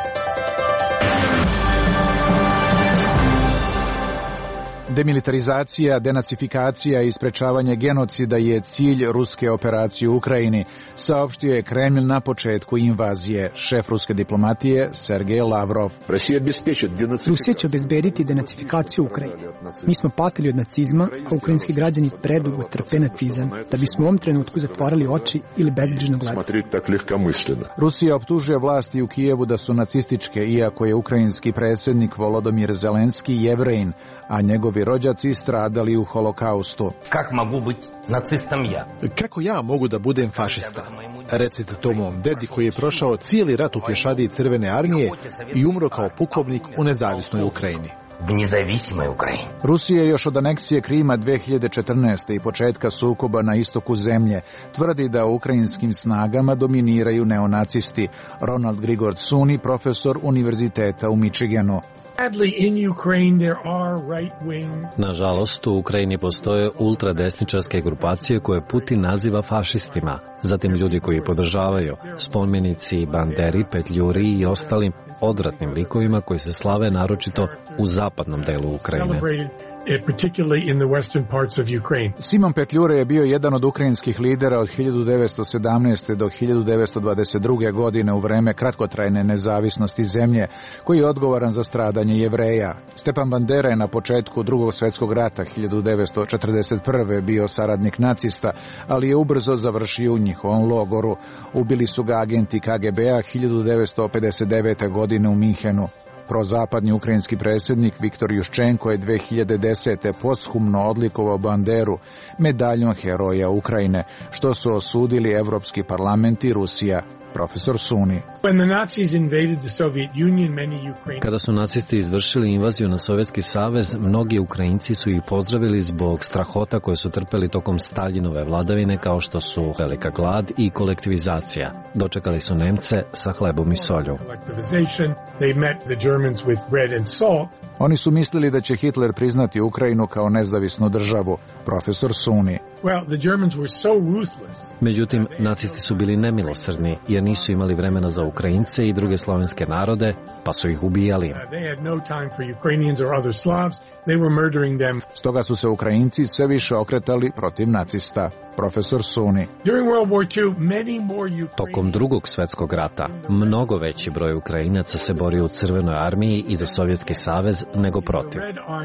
Demilitarizacija, denacifikacija i sprečavanje genocida je cilj ruske operacije u Ukrajini, saopštio je Kremlj na početku invazije. Šef ruske diplomatije Sergej Lavrov. Rusija će obezbediti denacifikaciju Ukrajine. Mi smo patili od nacizma, a ukrajinski građani predugo trpe nacizam, da bismo u ovom trenutku zatvorili oči ili bezbrižno gledali. Rusija optužuje vlasti u Kijevu da su nacističke, iako je ukrajinski predsjednik Volodimir Zelenski Jevrejin, a njegovi rođaci stradali u holokaustu. Kako mogu biti nacistom ja? Kako ja mogu da budem fašista? Recite to mom dedi koji je prošao cijeli rat u pješadiji Crvene armije i umro kao pukovnik u nezavisnoj Ukrajini. V nezavisnoj Ukrajini. Rusija još od aneksije Krima dve hiljade četrnaeste. i početka sukoba na istoku zemlje tvrdi da u ukrajinskim snagama dominiraju neonacisti. Ronald Grigord Suni, profesor univerziteta u Michiganu. Nažalost, u Ukrajini postoje ultradesničarske grupacije koje Putin naziva fašistima, zatim ljudi koji podržavaju, spomenici Banderi, Petljuri i ostalim odvratnim likovima koji se slave naročito u zapadnom delu Ukrajine. Simon Petljure je bio jedan od ukrajinskih lidera od hiljadu devetsto sedamnaeste. do hiljadu devetsto dvadeset druge. godine u vreme kratkotrajne nezavisnosti zemlje, koji je odgovoran za stradanje Jevreja. Stepan Bandera je na početku Drugog svjetskog rata hiljadu devetsto četrdeset prve. bio saradnik nacista, ali je ubrzo završio u njihovom logoru. Ubili su ga agenti K G B-a hiljadu devetsto pedeset devete. godine u Minhenu. Prozapadni ukrajinski predsjednik Viktor Juščenko je dve hiljade desete. posthumno odlikovao Banderu medaljom Heroja Ukrajine, što su osudili Evropski parlament i Rusija. Profesor Suni. Kada su nacisti izvršili invaziju na Sovjetski savez, mnogi Ukrajinci su ih pozdravili zbog strahota koje su trpeli tokom Staljinove vladavine, kao što su velika glad i kolektivizacija. Dočekali su Nemce sa hlebom i solju. Oni su mislili da će Hitler priznati Ukrajinu kao nezavisnu državu. Profesor Suni. Međutim, nacisti su bili nemilosrdni jer nisu imali vremena za Ukrajince i druge slovenske narode, pa su ih ubijali. Stoga su se Ukrajinci sve više okretali protiv nacista. Profesor Suni. Tokom Drugog svjetskog rata, mnogo veći broj Ukrajinaca se borio u Crvenoj armiji i za Sovjetski savez nego protiv.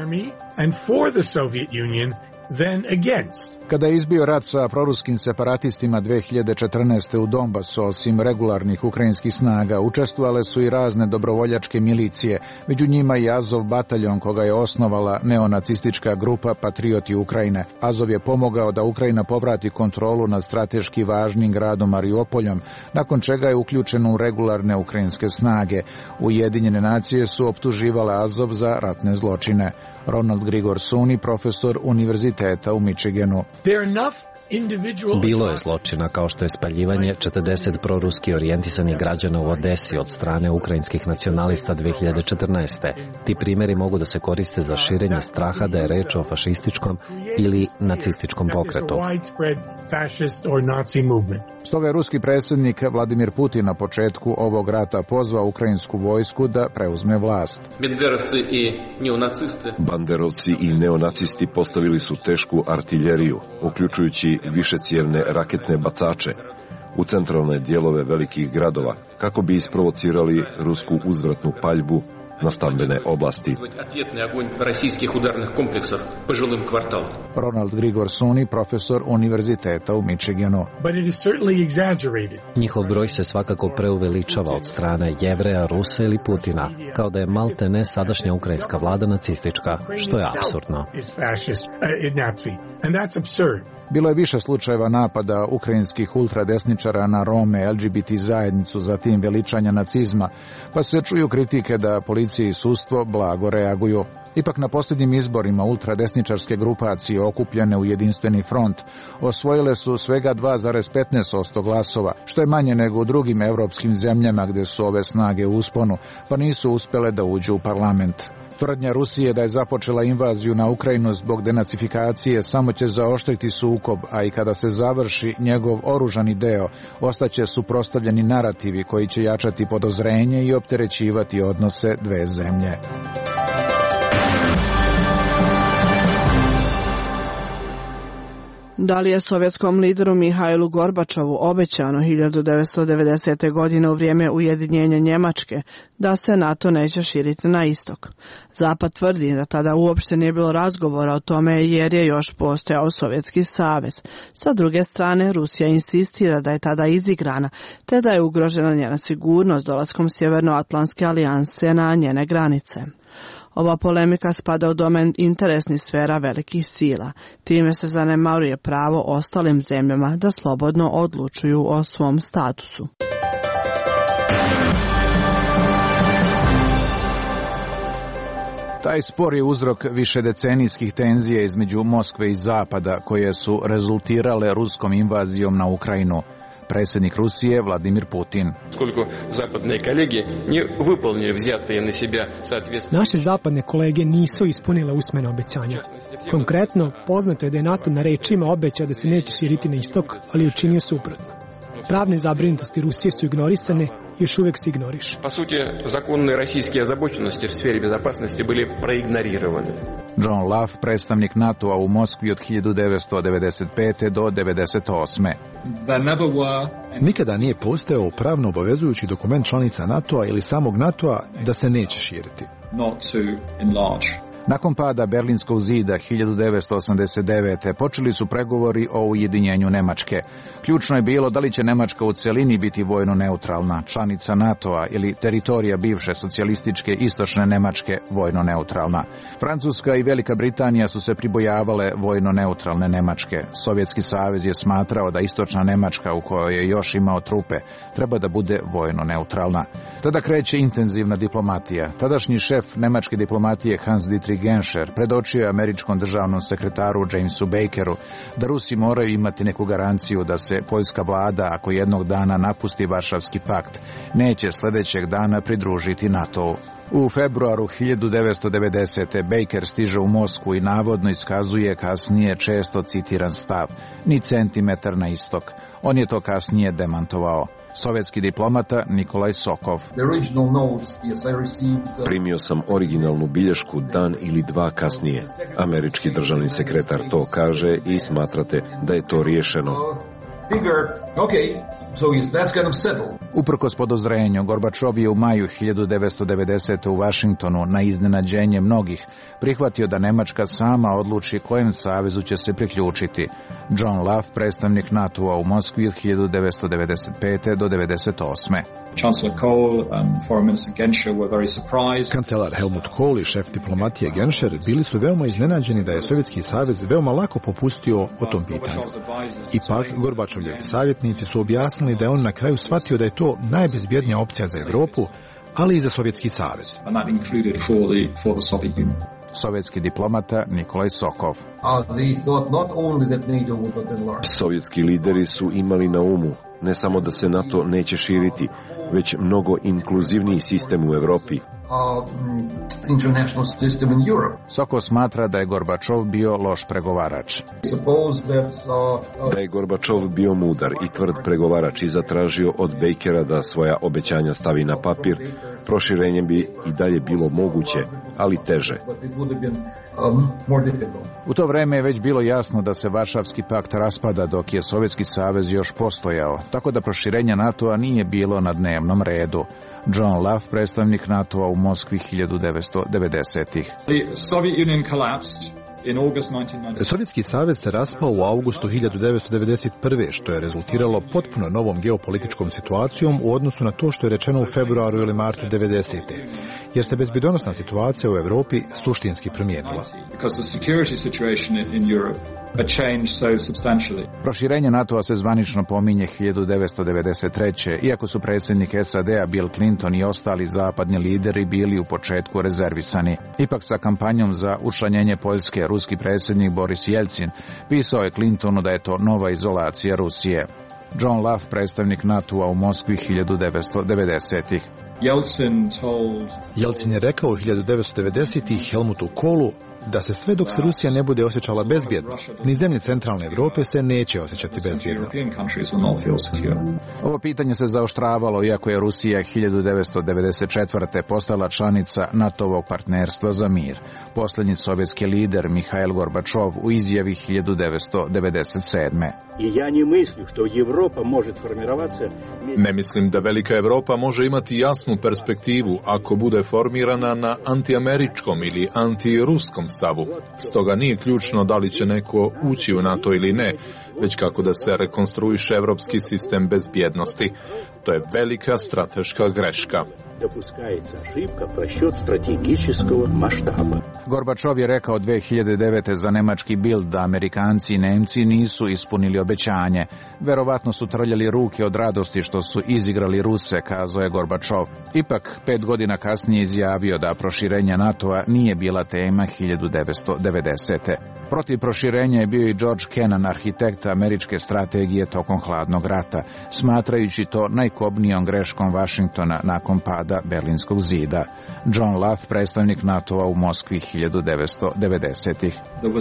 Kada je izbio rat sa proruskim separatistima dve hiljade četrnaeste. u Donbasu, osim regularnih ukrajinskih snaga, učestvovale su i razne dobrovoljačke milicije, među njima i Azov bataljon koga je osnovala neonacistička grupa Patrioti Ukrajine. Azov je pomogao da Ukrajina povrati kontrolu nad strateški važnim gradom Mariupoljom, nakon čega je uključen u regularne ukrajinske snage. Ujedinjene nacije su optuživale Azov za ratne zločine. Ronald Grigor Suni, profesor univerziteta u Michiganu. Bilo je zločina kao što je spaljivanje četrdeset proruski orijentisanih građana u Odesi od strane ukrajinskih nacionalista dve hiljade četrnaeste. Ti primjeri mogu da se koriste za širenje straha da je reč o fašističkom ili nacističkom pokretu. Stoga je ruski predsjednik Vladimir Putin na početku ovog rata pozvao ukrajinsku vojsku da preuzme vlast. Banderovci i neonacisti postavili su tešku artiljeriju, uključujući višeciljevne raketne bacače u centralne dijelove velikih gradova kako bi isprovocirali rusku uzvratnu paljbu na stambene oblasti. Ronald Grigor Suni, profesor univerziteta u Michiganu. Njihov broj se svakako preuveličava od strane Jevreja, Rusa ili Putina, kao da je malte ne sadašnja ukrajinska vlada nacistička, što je apsurdno. Bilo je više slučajeva napada ukrajinskih ultradesničara na Rome, L G B T zajednicu, zatim veličanja nacizma, pa se čuju kritike da policija i sudstvo blago reaguju. Ipak na posljednjim izborima ultradesničarske grupacije okupljene u jedinstveni front osvojile su svega dva zarez petnaest posto glasova, što je manje nego u drugim evropskim zemljama gdje su ove snage u usponu, pa nisu uspjele da uđu u parlament. Tvrdnja Rusije da je započela invaziju na Ukrajinu zbog denacifikacije samo će zaoštriti sukob, a i kada se završi njegov oružani deo, ostaće suprotstavljeni narativi koji će jačati podozrenje i opterećivati odnose dve zemlje. Da li je sovjetskom lideru Mihajlu Gorbačovu obećano hiljadu devetsto devedesete. godine u vrijeme ujedinjenja Njemačke da se NATO neće širiti na istok? Zapad tvrdi da tada uopšte nije bilo razgovora o tome jer je još postojao Sovjetski savez. Sa druge strane, Rusija insistira da je tada izigrana, te da je ugrožena njena sigurnost dolaskom Sjevernoatlantske alijanse na njene granice. Ova polemika spada u domen interesnih sfera velikih sila. Time se zanemaruje pravo ostalim zemljama da slobodno odlučuju o svom statusu. Taj spor je uzrok višedecenijskih tenzija između Moskve i Zapada koje su rezultirale ruskom invazijom na Ukrajinu. Predsjednik Rusije Vladimir Putin. Naše zapadne kolege nisu ispunile usmena obećanja. Konkretno, poznato je da je NATO na rečima obećao da se neće širiti na istok, ali učinio suprotno. Pravne zabrinutosti Rusije su ignorisane i još uvijek se ignorišu. Po suti, zakonne российские озабоченности в сфере безопасности были проигнорированы. John Love, predstavnik NATO-a u Moskvi od hiljadu devetsto devedeset pete. do devedeset osme. Nikada nije postojao pravno obavezujući dokument članica NATO-a ili samog NATO-a da se neće širiti. Nakon pada Berlinskog zida hiljadu devetsto osamdeset devete. počeli su pregovori o ujedinjenju Nemačke. Ključno je bilo da li će Nemačka u celini biti vojno neutralna, članica NATO-a ili teritorija bivše socijalističke istočne Nemačke vojno neutralna. Francuska i Velika Britanija su se pribojavale vojno neutralne Nemačke. Sovjetski savez je smatrao da istočna Nemačka, u kojoj je još imao trupe, treba da bude vojno neutralna. Tada kreće intenzivna diplomatija. Tadašnji šef nemačke diplomatije Hans Dietrich Genscher predočio je američkom državnom sekretaru Jamesu Bakeru da Rusi moraju imati neku garanciju da se poljska vlada, ako jednog dana napusti Varšavski pakt, neće sljedećeg dana pridružiti NATO-u. U februaru hiljadu devetsto devedesete. Baker stiže u Moskvu i navodno iskazuje kasnije često citiran stav, ni centimetar na istok. On je to kasnije demantovao. Sovjetski diplomata Nikolaj Sokov. Primio sam originalnu bilješku dan ili dva kasnije. Američki državni sekretar to kaže i smatrate da je to riješeno. Uprkos podozrenju, Gorbačov je u maju hiljadu devetsto devedesete. u Vašingtonu na iznenađenje mnogih prihvatio da Nemačka sama odluči kojem savezu će se priključiti. John Love, predstavnik NATO-a u Moskvi od hiljadu devetsto devedeset pete. do devedeset osme. Kancelar Helmut Kohl i šef diplomatije Genscher bili su veoma iznenađeni da je Sovjetski savez veoma lako popustio o tom pitanju. Ipak, Gorbačovljevi savjetnici su objasnili da je on na kraju shvatio da je to najbezbjednija opcija za Europu, ali i za Sovjetski savez. Sovjetski diplomata Nikolaj Sokov. Sovjetski lideri su imali na umu ne samo da se NATO neće širiti, već mnogo inkluzivniji sistem u Europi, Soko smatra da je Gorbačov bio loš pregovarač. Da je Gorbačov bio mudar i tvrd pregovarač i zatražio od Bakera da svoja obećanja stavi na papir, proširenje bi i dalje bilo moguće, ali teže. U to vreme je već bilo jasno da se Varšavski pakt raspada dok je Sovjetski savez još postojao, tako da proširenje NATO-a nije bilo na dnevnom redu. John Love, predstavnik NATO-a u Moskvi hiljadu devetsto devedesetih. Sovjetski savez se raspao u avgustu hiljadu devetsto devedeset prve. što je rezultiralo potpuno novom geopolitičkom situacijom u odnosu na to što je rečeno u februaru ili martu devedesete. jer se bezbjednosna situacija u Europi suštinski promijenila. Proširenje NATO-a se zvanično pominje hiljadu devetsto devedeset treće. Iako su predsjednik S A D-a Bill Clinton i ostali zapadni lideri bili u početku rezervisani. Ipak sa kampanjom za učlanjenje Poljske ruski predsjednik Boris Jelcin pisao je Clintonu da je to nova izolacija Rusije. John Love, predstavnik NATO-a u Moskvi hiljadu devetsto devedesetih. Jelcin je rekao u hiljadu devetsto devedesetih Helmutu Kohlu da se sve dok se Rusija ne bude osjećala bezbjedno, ni zemlje centralne Europe se neće osjećati bezbjedno. Ovo pitanje se zaoštravalo iako je Rusija hiljadu devetsto devedeset četvrte. postala članica NATO-ovog partnerstva za mir. Posljednji sovjetski lider Mihail Gorbačov u izjavi hiljadu devetsto devedeset sedme. Ne mislim da velika Europa može imati jasnu perspektivu ako bude formirana na antiameričkom ili antiruskom stavu. Stoga nije ključno da li će neko ući u NATO ili ne, već kako da se rekonstruiše evropski sistem bezbjednosti. To je velika strateška greška. Gorbačov je rekao dve hiljade devete. za nemački Bild da Amerikanci i Nemci nisu ispunili obećanje. Verovatno su trljali ruke od radosti što su izigrali Ruse, kazao je Gorbačov. Ipak, pet godina kasnije izjavio da proširenje NATO-a nije bila tema hiljadu devetsto devedesete. Protiv proširenja je bio i George Kennan, arhitekt američke strategije tokom hladnog rata, smatrajući to najkobnijom greškom Vašingtona nakon pada Berlinskog zida. John Love, predstavnik NATO-a u Moskvi hiljadu devetsto devedesetih.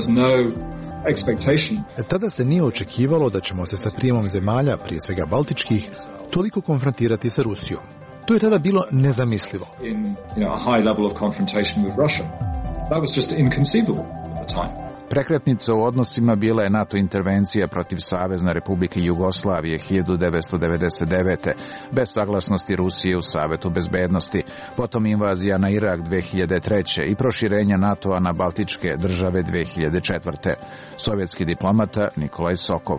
Tada se nije očekivalo da ćemo se sa prijemom zemalja, prije svega baltičkih, toliko konfrontirati sa Rusijom. To je tada bilo nezamislivo. Prekretnica u odnosima bila je NATO intervencija protiv Savezne Republike Jugoslavije hiljadu devetsto devedeset devete. bez saglasnosti Rusije u Savetu bezbednosti, potom invazija na Irak dve hiljade treće. i proširenje NATO-a na Baltičke države dve hiljade četvrte. Sovjetski diplomata Nikolaj Sokov.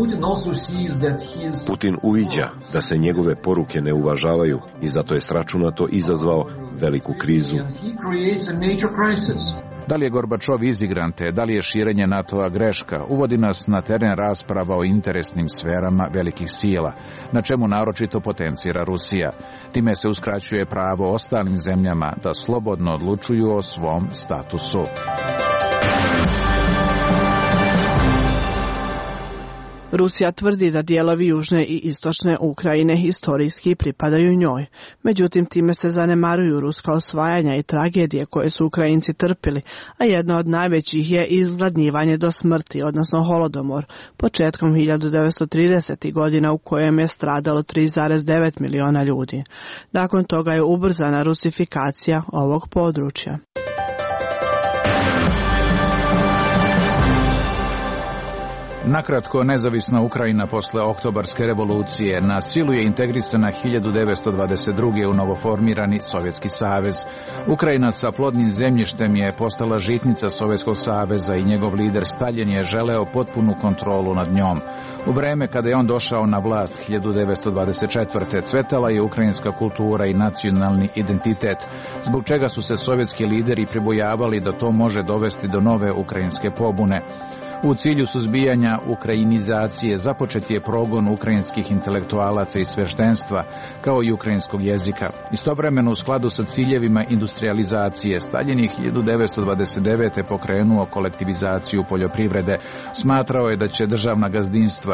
Putin uviđa da se njegove poruke ne uvažavaju i zato je sračunato izazvao veliku krizu. Da li je Gorbačov izigran, te da li je širenje NATO-a greška, uvodi nas na teren rasprava o interesnim sferama velikih sila, na čemu naročito potencira Rusija. Time se uskraćuje pravo ostalim zemljama da slobodno odlučuju o svom statusu. Rusija tvrdi da dijelovi južne i istočne Ukrajine historijski pripadaju njoj. Međutim, time se zanemaruju ruska osvajanja i tragedije koje su Ukrajinci trpili, a jedna od najvećih je izgladnjivanje do smrti, odnosno holodomor, početkom hiljadu devetsto tridesetih. godina u kojem je stradalo tri zarez devet miliona ljudi. Nakon toga je ubrzana rusifikacija ovog područja. Nakratko, nezavisna Ukrajina posle oktobarske revolucije na silu je integrisana hiljadu devetsto dvadeset druge. u novoformirani Sovjetski savez. Ukrajina sa plodnim zemljištem je postala žitnica Sovjetskog saveza i njegov lider Staljin je želeo potpunu kontrolu nad njom. U vreme kada je on došao na vlast hiljadu devetsto dvadeset četvrte. cvetala je ukrajinska kultura i nacionalni identitet, zbog čega su se sovjetski lideri pribojavali da to može dovesti do nove ukrajinske pobune. U cilju suzbijanja ukrajinizacije započet je progon ukrajinskih intelektualaca i sveštenstva, kao i ukrajinskog jezika. Istovremeno, u skladu sa ciljevima industrializacije, Staljin je hiljadu devetsto dvadeset devete. pokrenuo kolektivizaciju poljoprivrede. Smatrao je da će državna gazdinstva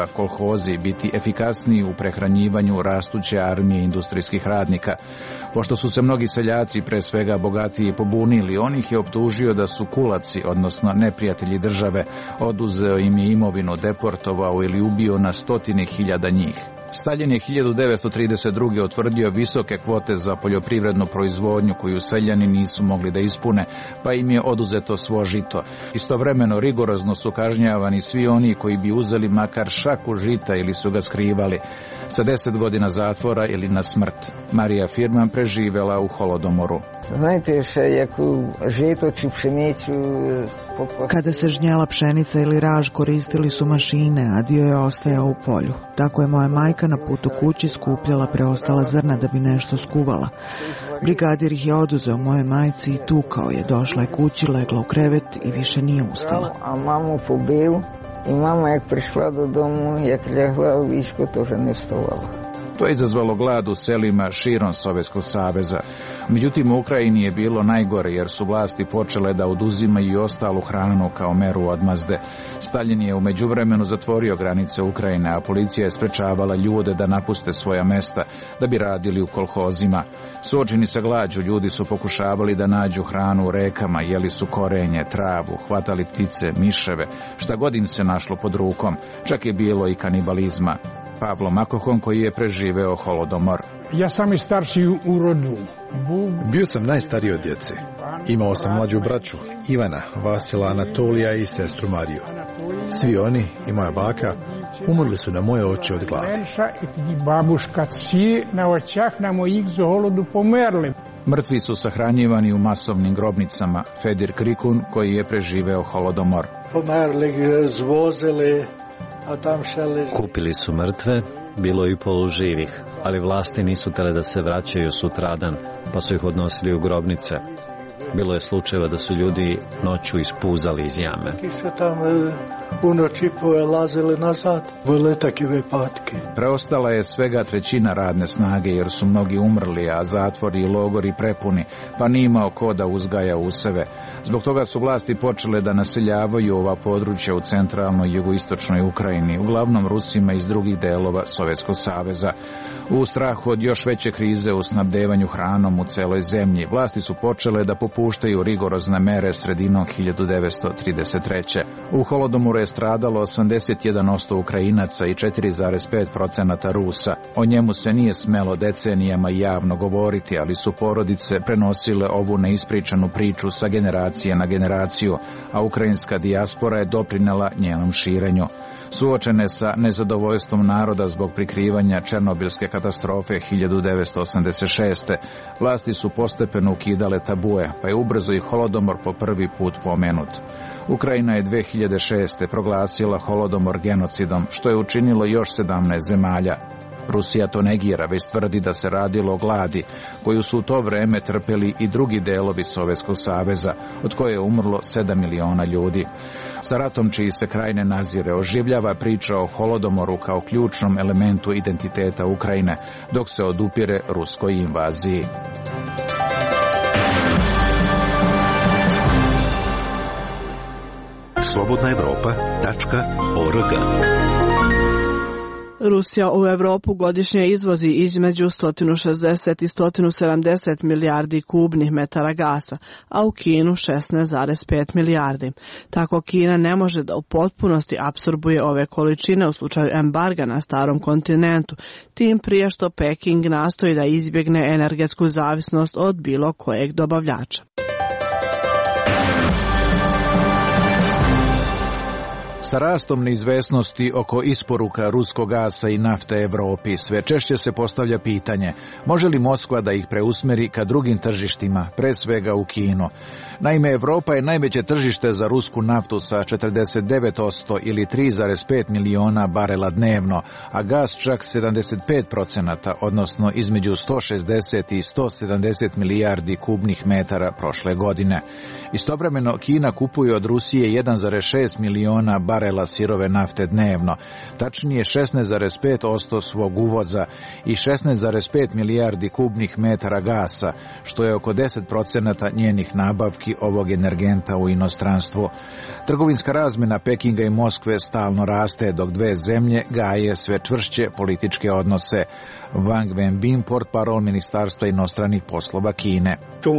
goriva, kolhozi biti efikasniji u prehranjivanju rastuće armije industrijskih radnika. Pošto su se mnogi seljaci, pre svega bogatiji, pobunili, on ih je optužio da su kulaci, odnosno neprijatelji države, oduzeo im je imovinu, deportovao ili ubio na stotine hiljada njih. Stalin je hiljadu devetsto trideset druge utvrdio visoke kvote za poljoprivrednu proizvodnju koju seljani nisu mogli da ispune, pa im je oduzeto svo žito. Istovremeno rigorozno su kažnjavani svi oni koji bi uzeli makar šaku žita ili su ga skrivali, sa deset godina zatvora ili na smrt. Marija Firman preživela u Holodomoru. Znajte še, jaku žito či pšenicu... Kada se žnjela pšenica ili raž, koristili su mašine, a dio je ostajao u polju. Tako je moja majka na putu kući skupljala preostala zrna da bi nešto skuvala. Brigadir ih je oduzeo moje majci i tukao je. Došla je kući, legla u krevet i više nije ustala. A mamu pobiju i mama jak prišla do domu, jak ljegla u viško, tože ne vstovala. To je izazvalo glad u selima širom Sovjetskog saveza. Međutim, u Ukrajini je bilo najgore jer su vlasti počele da oduzimaju i ostalu hranu kao meru odmazde. Stalin je u međuvremenu zatvorio granice Ukrajine, a policija je sprečavala ljude da napuste svoja mesta da bi radili u kolhozima. Suočeni sa glađu, ljudi su pokušavali da nađu hranu u rekama, jeli su korenje, travu, hvatali ptice, miševe, šta god im se našlo pod rukom. Čak je bilo i kanibalizma. Pavlo Makohon, koji je preživeo Holodomor. Ja sam i starši u rodu. Bio sam najstariji od djece. Imao sam mlađu braću, Ivana, Vasila, Anatolija i sestru Mariju. Svi oni i moja baka umrli su na moje oči od gladi. Babuška svi na očah na mojih za holodu pomerli. Mrtvi su sahranjivani u masovnim grobnicama. Fedir Krikun, koji je preživeo Holodomor. Pomerli, zvozili. Kupili su mrtve, bilo i poluživih, ali vlasti nisu tele da se vraćaju sutradan, pa su ih odnosili u grobnice. Bilo je slučajeva da su ljudi noću ispuzali iz jame. U noći polazili nazad, bile takve patke. Preostala je svega trećina radne snage jer su mnogi umrli, a zatvori i logori prepuni, pa nije imao ko da uzgaja useve. Zbog toga su vlasti počele da naseljavaju ova područja u centralnoj i jugoistočnoj Ukrajini, uglavnom Rusima iz drugih delova Sovjetskog saveza. U strahu od još veće krize u snabdevanju hranom u celoj zemlji, vlasti su počele da popuštaju rigorozne mere sredinom hiljadu devetsto trideset treće. U Holodomoru je stradalo osamdeset jedan posto Ukrajinaca i četiri zarez pet posto Rusa. O njemu se nije smelo decenijama javno govoriti, ali su porodice prenosile ovu neispričanu priču sa generacije na generaciju, a ukrajinska dijaspora je doprinela njenom širenju. Suočene sa nezadovoljstvom naroda zbog prikrivanja Černobilske katastrofe hiljadu devetsto osamdeset šeste. vlasti su postepeno ukidale tabue, pa je ubrzo i Holodomor po prvi put pomenut. Ukrajina je dve hiljade šeste. proglasila Holodomor genocidom, što je učinilo još sedamnaest zemalja. Rusija to negira, već tvrdi da se radilo o gladi, koju su u to vreme trpeli i drugi delovi Sovjetskog saveza, od koje je umrlo sedam miliona ljudi. Sa ratom čiji se kraj ne nazire, oživljava priča o Holodomoru kao ključnom elementu identiteta Ukrajine, dok se odupire ruskoj invaziji. slobodna evropa tačka org. Rusija u Evropu godišnje izvozi između sto šezdeset i sto sedamdeset milijardi kubnih metara gasa, a u Kinu šesnaest zarez pet milijardi. Tako Kina ne može da u potpunosti apsorbuje ove količine u slučaju embarga na starom kontinentu, tim prije što Peking nastoji da izbjegne energetsku zavisnost od bilo kojeg dobavljača. Sa rastom neizvesnosti oko isporuka ruskog gasa i nafte Evropi sve češće se postavlja pitanje može li Moskva da ih preusmeri ka drugim tržištima, pre svega u Kinu. Naime, Evropa je najveće tržište za rusku naftu sa četrdeset devet posto ili tri zarez pet miliona barela dnevno, a gas čak sedamdeset pet posto, odnosno između sto šezdeset i sto sedamdeset milijardi kubnih metara prošle godine. Istovremeno, Kina kupuje od Rusije jedan zarez šest miliona barela barela sirove nafte dnevno, tačnije šesnaest zarez pet posto svog uvoza i šesnaest zarez pet milijardi kubnih metara gasa, što je oko deset procenata njenih nabavki ovog energenta u inostranstvu. Trgovinska razmjena Pekinga i Moskve stalno raste, dok dve zemlje gaje sve čvršće političke odnose. Wang Wenbin, portparol Ministarstva inostranih poslova Kine.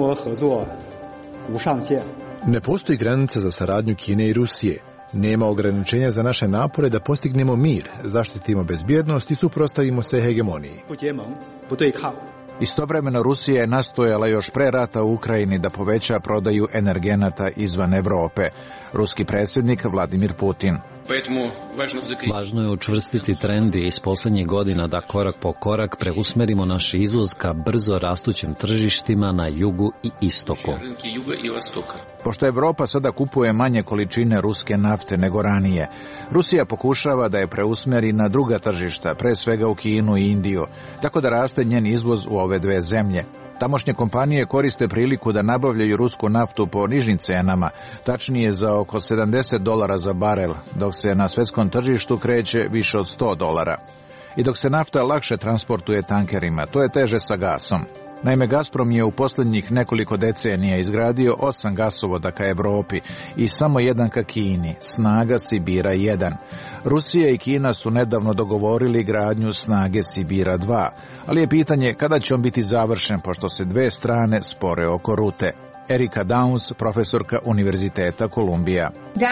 Ne postoji granica za saradnju Kine i Rusije. Nema ograničenja za naše napore da postignemo mir, zaštitimo bezbjednost i suprotstavimo se hegemoniji. Istovremeno Rusija je nastojala još pre rata u Ukrajini da poveća prodaju energenata izvan Evrope. Ruski predsjednik Vladimir Putin. Važno je učvrstiti trendi iz posljednjih godina da korak po korak preusmerimo naš izvoz ka brzo rastućim tržištima na jugu i istoku. Pošto Evropa sada kupuje manje količine ruske nafte nego ranije, Rusija pokušava da je preusmeri na druga tržišta, pre svega u Kinu i Indiju, tako da raste njen izvoz u ove dve zemlje. Tamošnje kompanije koriste priliku da nabavljaju rusku naftu po nižim cenama, tačnije za oko sedamdeset dolara za barel, dok se na svjetskom tržištu kreće više od sto dolara. I dok se nafta lakše transportuje tankerima, to je teže sa gasom. Naime, Gazprom je u posljednjih nekoliko decenija izgradio osam gasovoda ka Evropi i samo jedan ka Kini, snaga Sibira jedan. Rusija i Kina su nedavno dogovorili gradnju snage Sibira dva, ali je pitanje kada će on biti završen, pošto se dve strane spore oko rute. Erika Downs, profesorka Univerziteta Kolumbija.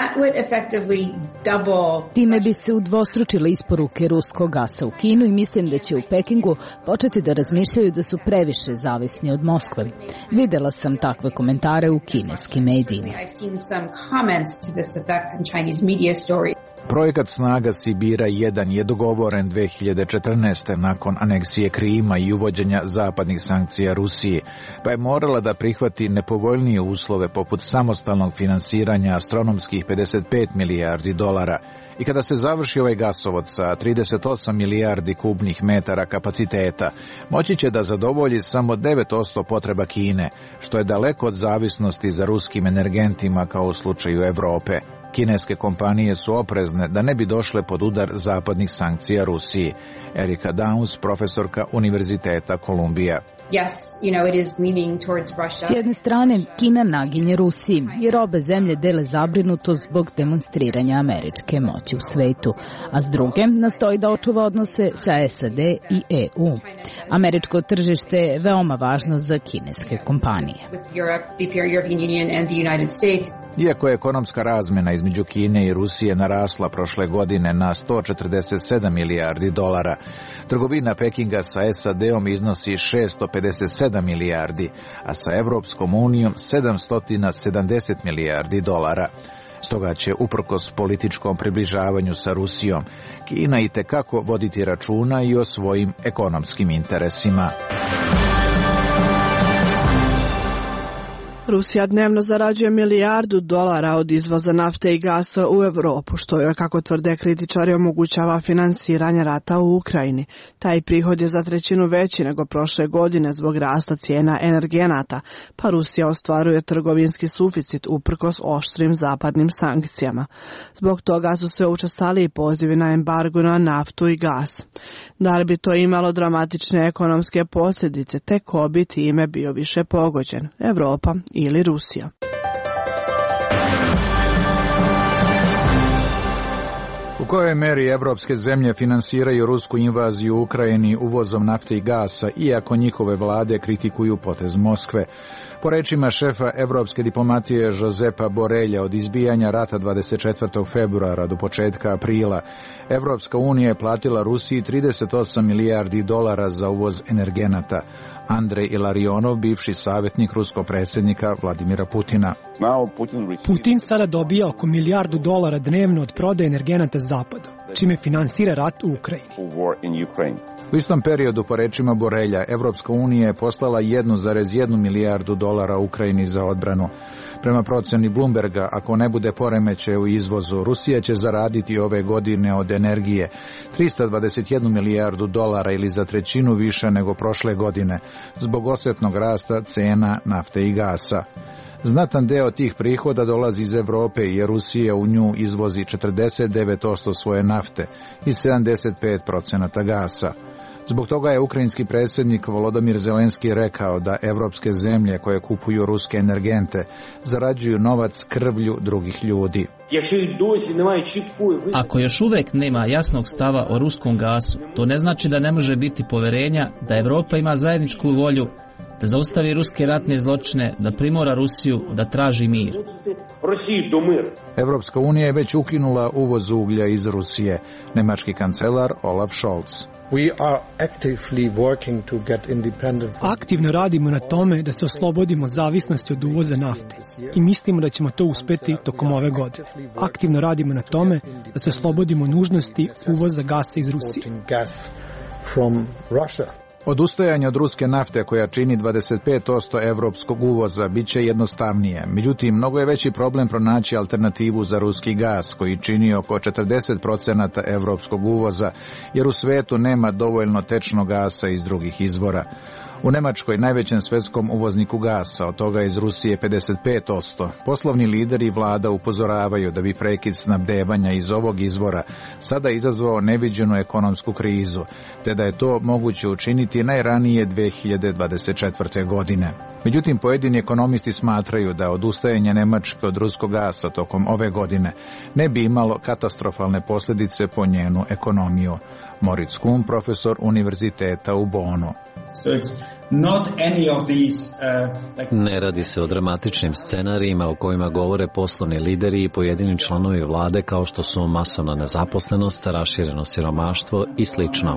Time bi se udvostručile isporuke ruskog gasa u Kinu i mislim da će u Pekingu početi da razmišljaju da su previše zavisni od Moskve. Videla sam takve komentare u kineskim medijima. Projekat snaga Sibira jedan je dogovoren dve hiljade četrnaeste. nakon aneksije Krima i uvođenja zapadnih sankcija Rusiji, pa je morala da prihvati nepovoljnije uslove poput samostalnog finansiranja astronomskih pedeset pet milijardi dolara. I kada se završi ovaj gasovod sa trideset osam milijardi kubnih metara kapaciteta, moći će da zadovolji samo devet posto potreba Kine, što je daleko od zavisnosti za ruskim energentima kao u slučaju Evrope. Kineske kompanije su oprezne da ne bi došle pod udar zapadnih sankcija Rusiji. Erika Downs, profesorka Univerziteta Kolumbija. S jedne strane, Kina naginje Rusiji, jer obe zemlje dele zabrinutost zbog demonstriranja američke moći u svetu, a s druge nastoji da očuva odnose sa S A D i E U. Američko tržište je veoma važno za kineske kompanije. Iako je ekonomska razmjena između Kine i Rusije narasla prošle godine na sto četrdeset sedam milijardi dolara, trgovina Pekinga sa S A D-om iznosi šesto pedeset sedam milijardi, a sa Evropskom unijom sedamsto sedamdeset milijardi dolara. Stoga će, uprkos političkom približavanju sa Rusijom, Kina itekako voditi računa i o svojim ekonomskim interesima. Rusija dnevno zarađuje milijardu dolara od izvoza nafte i gasa u Evropu, što je, kako tvrde kritičari, omogućava finansiranje rata u Ukrajini. Taj prihod je za trećinu veći nego prošle godine zbog rasta cijena energenata, pa Rusija ostvaruje trgovinski suficit uprkos oštrim zapadnim sankcijama. Zbog toga su sve učestaliji pozivi na embargo na naftu i gas. Da li bi to imalo dramatične ekonomske posljedice, te ko bi time bio više pogođen, Evropa ili Rusija? U kojoj meri evropske zemlje finansiraju rusku invaziju u Ukrajini uvozom nafte i gasa, iako njihove vlade kritikuju potez Moskve? Po rečima šefa evropske diplomatije Josepa Borelja, od izbijanja rata dvadeset četvrtog februara do početka aprila, Evropska unija je platila Rusiji trideset osam milijardi dolara za uvoz energenata. Andrej Ilarionov, bivši savjetnik ruskog predsjednika Vladimira Putina. Putin sada dobija oko milijardu dolara dnevno od prodaje energenata zapada, čime finansira rat u Ukrajini. U istom periodu, po rečima Borelja, Evropska unija je poslala jedan zarez jedan milijardu dolara Ukrajini za odbranu. Prema proceni Bloomberga, ako ne bude poremećaja u izvozu, Rusija će zaraditi ove godine od energije trista dvadeset jednu milijardu dolara ili za trećinu više nego prošle godine, zbog osjetnog rasta cena nafte i gasa. Znatan deo tih prihoda dolazi iz Evrope jer Rusija u nju izvozi četrdeset devet posto svoje nafte i sedamdeset pet posto gasa. Zbog toga je ukrajinski predsjednik Volodymyr Zelenski rekao da evropske zemlje koje kupuju ruske energente zarađuju novac krvlju drugih ljudi. Ako još uvijek nema jasnog stava o ruskom gasu, to ne znači da ne može biti poverenja da Evropa ima zajedničku volju da zaustavi ruske ratne zločine, da primora Rusiju da traži mir. Evropska unija je već ukinula uvoz uglja iz Rusije, nemački kancelar Olaf Scholz. Aktivno radimo na tome da se oslobodimo zavisnosti od uvoza nafte i mislimo da ćemo to uspeti tokom ove godine. Aktivno radimo na tome da se oslobodimo nužnosti uvoza gasa iz Rusije. Odustajanje od ruske nafte koja čini dvadeset pet posto evropskog uvoza bit će jednostavnije. Međutim, mnogo je veći problem pronaći alternativu za ruski gas koji čini oko četrdeset posto evropskog uvoza jer u svetu nema dovoljno tečnog gasa iz drugih izvora. U Nemačkoj, najvećem svjetskom uvozniku gasa, od toga iz Rusije pedeset pet posto, poslovni lideri i vlada upozoravaju da bi prekid snabdevanja iz ovog izvora sada izazvao neviđenu ekonomsku krizu, te da je to moguće učiniti najranije dve hiljade dvadeset četvrte. godine. Međutim, pojedini ekonomisti smatraju da odustajanje Nemačke od ruskog gasa tokom ove godine ne bi imalo katastrofalne posljedice po njenu ekonomiju. Moritz Kuhn, profesor univerziteta u Bonu. Ne radi se o dramatičnim scenarijima o kojima govore poslovni lideri i pojedini članovi vlade kao što su masovna nezaposlenost, rašireno siromaštvo i slično.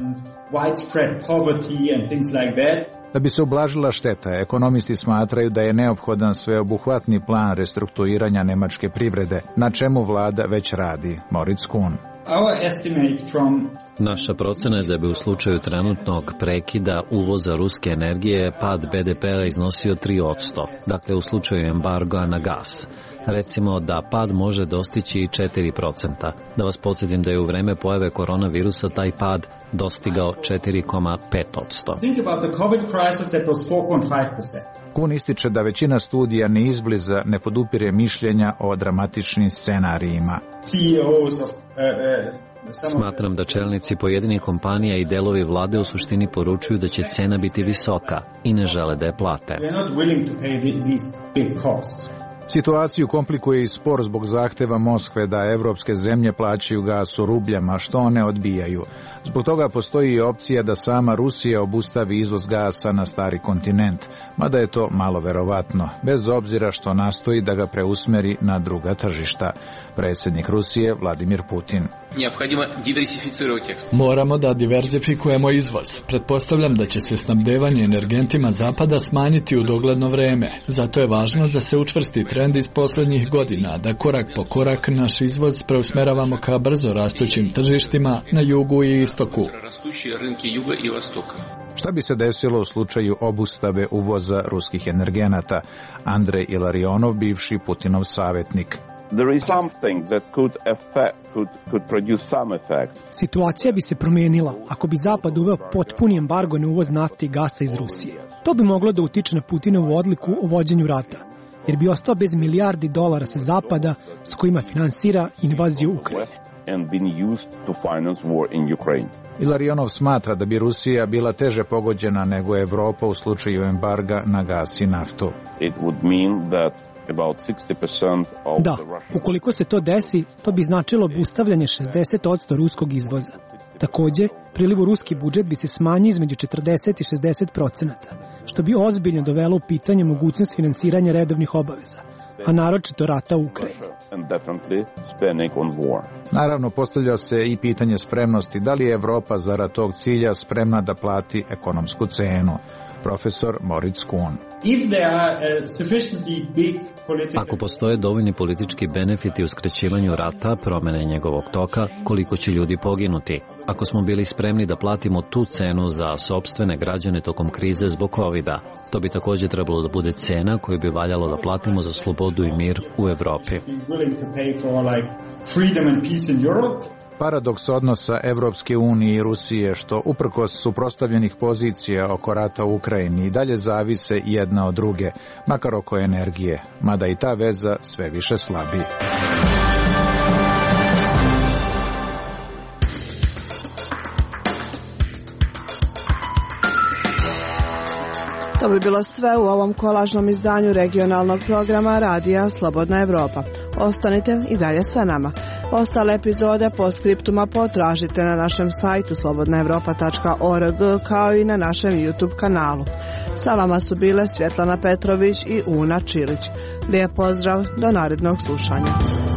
Da bi se ublažila šteta, ekonomisti smatraju da je neophodan sveobuhvatni plan restrukturiranja nemačke privrede, na čemu vlada već radi. Moritz Kuhn. Naša procena je da bi u slučaju trenutnog prekida uvoza ruske energije pad be de pea iznosio tri posto, dakle u slučaju embargoa na gas. Recimo da pad može dostići i četiri posto. Da vas podsjetim da je u vreme pojave koronavirusa taj pad dostigao četiri zarez pet posto. Kuhn ističe da većina studija ni izbliza ne podupire mišljenja o dramatičnim scenarijima. Smatram da čelnici pojedinih kompanija i delovi vlade u suštini poručuju da će cena biti visoka i ne žele da je plate. Situaciju komplikuje i spor zbog zahteva Moskve da evropske zemlje plaćaju gas u rubljama, što one odbijaju. Zbog toga postoji i opcija da sama Rusija obustavi izvoz gasa na stari kontinent, mada je to malo verovatno, bez obzira što nastoji da ga preusmeri na druga tržišta. Predsjednik Rusije Vladimir Putin. Moramo da diverzifikujemo izvoz. Pretpostavljam da će se snabdevanje energentima zapada smanjiti u dogledno vreme. Zato je važno da se učvrsti trend iz posljednjih godina, da korak po korak naš izvoz preusmeravamo ka brzo rastućim tržištima na jugu i istoku. Šta bi se desilo u slučaju obustave uvoza ruskih energenata? Andrej Ilarionov, bivši Putinov savjetnik. Situacija bi se promijenila ako bi Zapad uveo potpuni embargo na uvoz nafte i gasa iz Rusije. To bi moglo da utiče na Putinovu odluku o vođenju rata, jer bi ostao bez milijardi dolara sa Zapada s kojima finansira invaziju Ukrajine. Ilarionov smatra da bi Rusija bila teže pogođena nego Evropa u slučaju embarga na gas i naftu. Da, ukoliko se to desi, to bi značilo obustavljanje šezdeset posto ruskog izvoza. Također, priliv u ruski budžet bi se smanjio između četrdeset i šezdeset posto, što bi ozbiljno dovelo u pitanje mogućnost finansiranja redovnih obaveza, a naročito rata u Ukrajini. Naravno, postavlja se i pitanje spremnosti da li je Evropa zarad tog cilja spremna da plati ekonomsku cenu. Profesor Moritz Kuhn. Ako postoje dovoljni politički benefiti u skraćivanju rata, promene njegovog toka, koliko će ljudi poginuti? Ako smo bili spremni da platimo tu cenu za sopstvene građane tokom krize zbog kovida, to bi također trebalo da bude cena koju bi valjalo da platimo za slobodu i mir u Evropi. paradoks odnosa Evropske unije i Rusije, što uprkos suprotstavljenih pozicija oko rata u Ukrajini i dalje zavise jedna od druge, makar oko energije, mada i ta veza sve više slabi. To bi bilo sve u ovom kolažnom izdanju regionalnog programa Radija Slobodna Evropa. Ostanite i dalje sa nama. Ostale epizode Postscriptuma potražite na našem sajtu slobodna evropa tačka org kao i na našem YouTube kanalu. Sa vama su bile Svjetlana Petrović i Una Čilić. Lijep pozdrav, do narednog slušanja.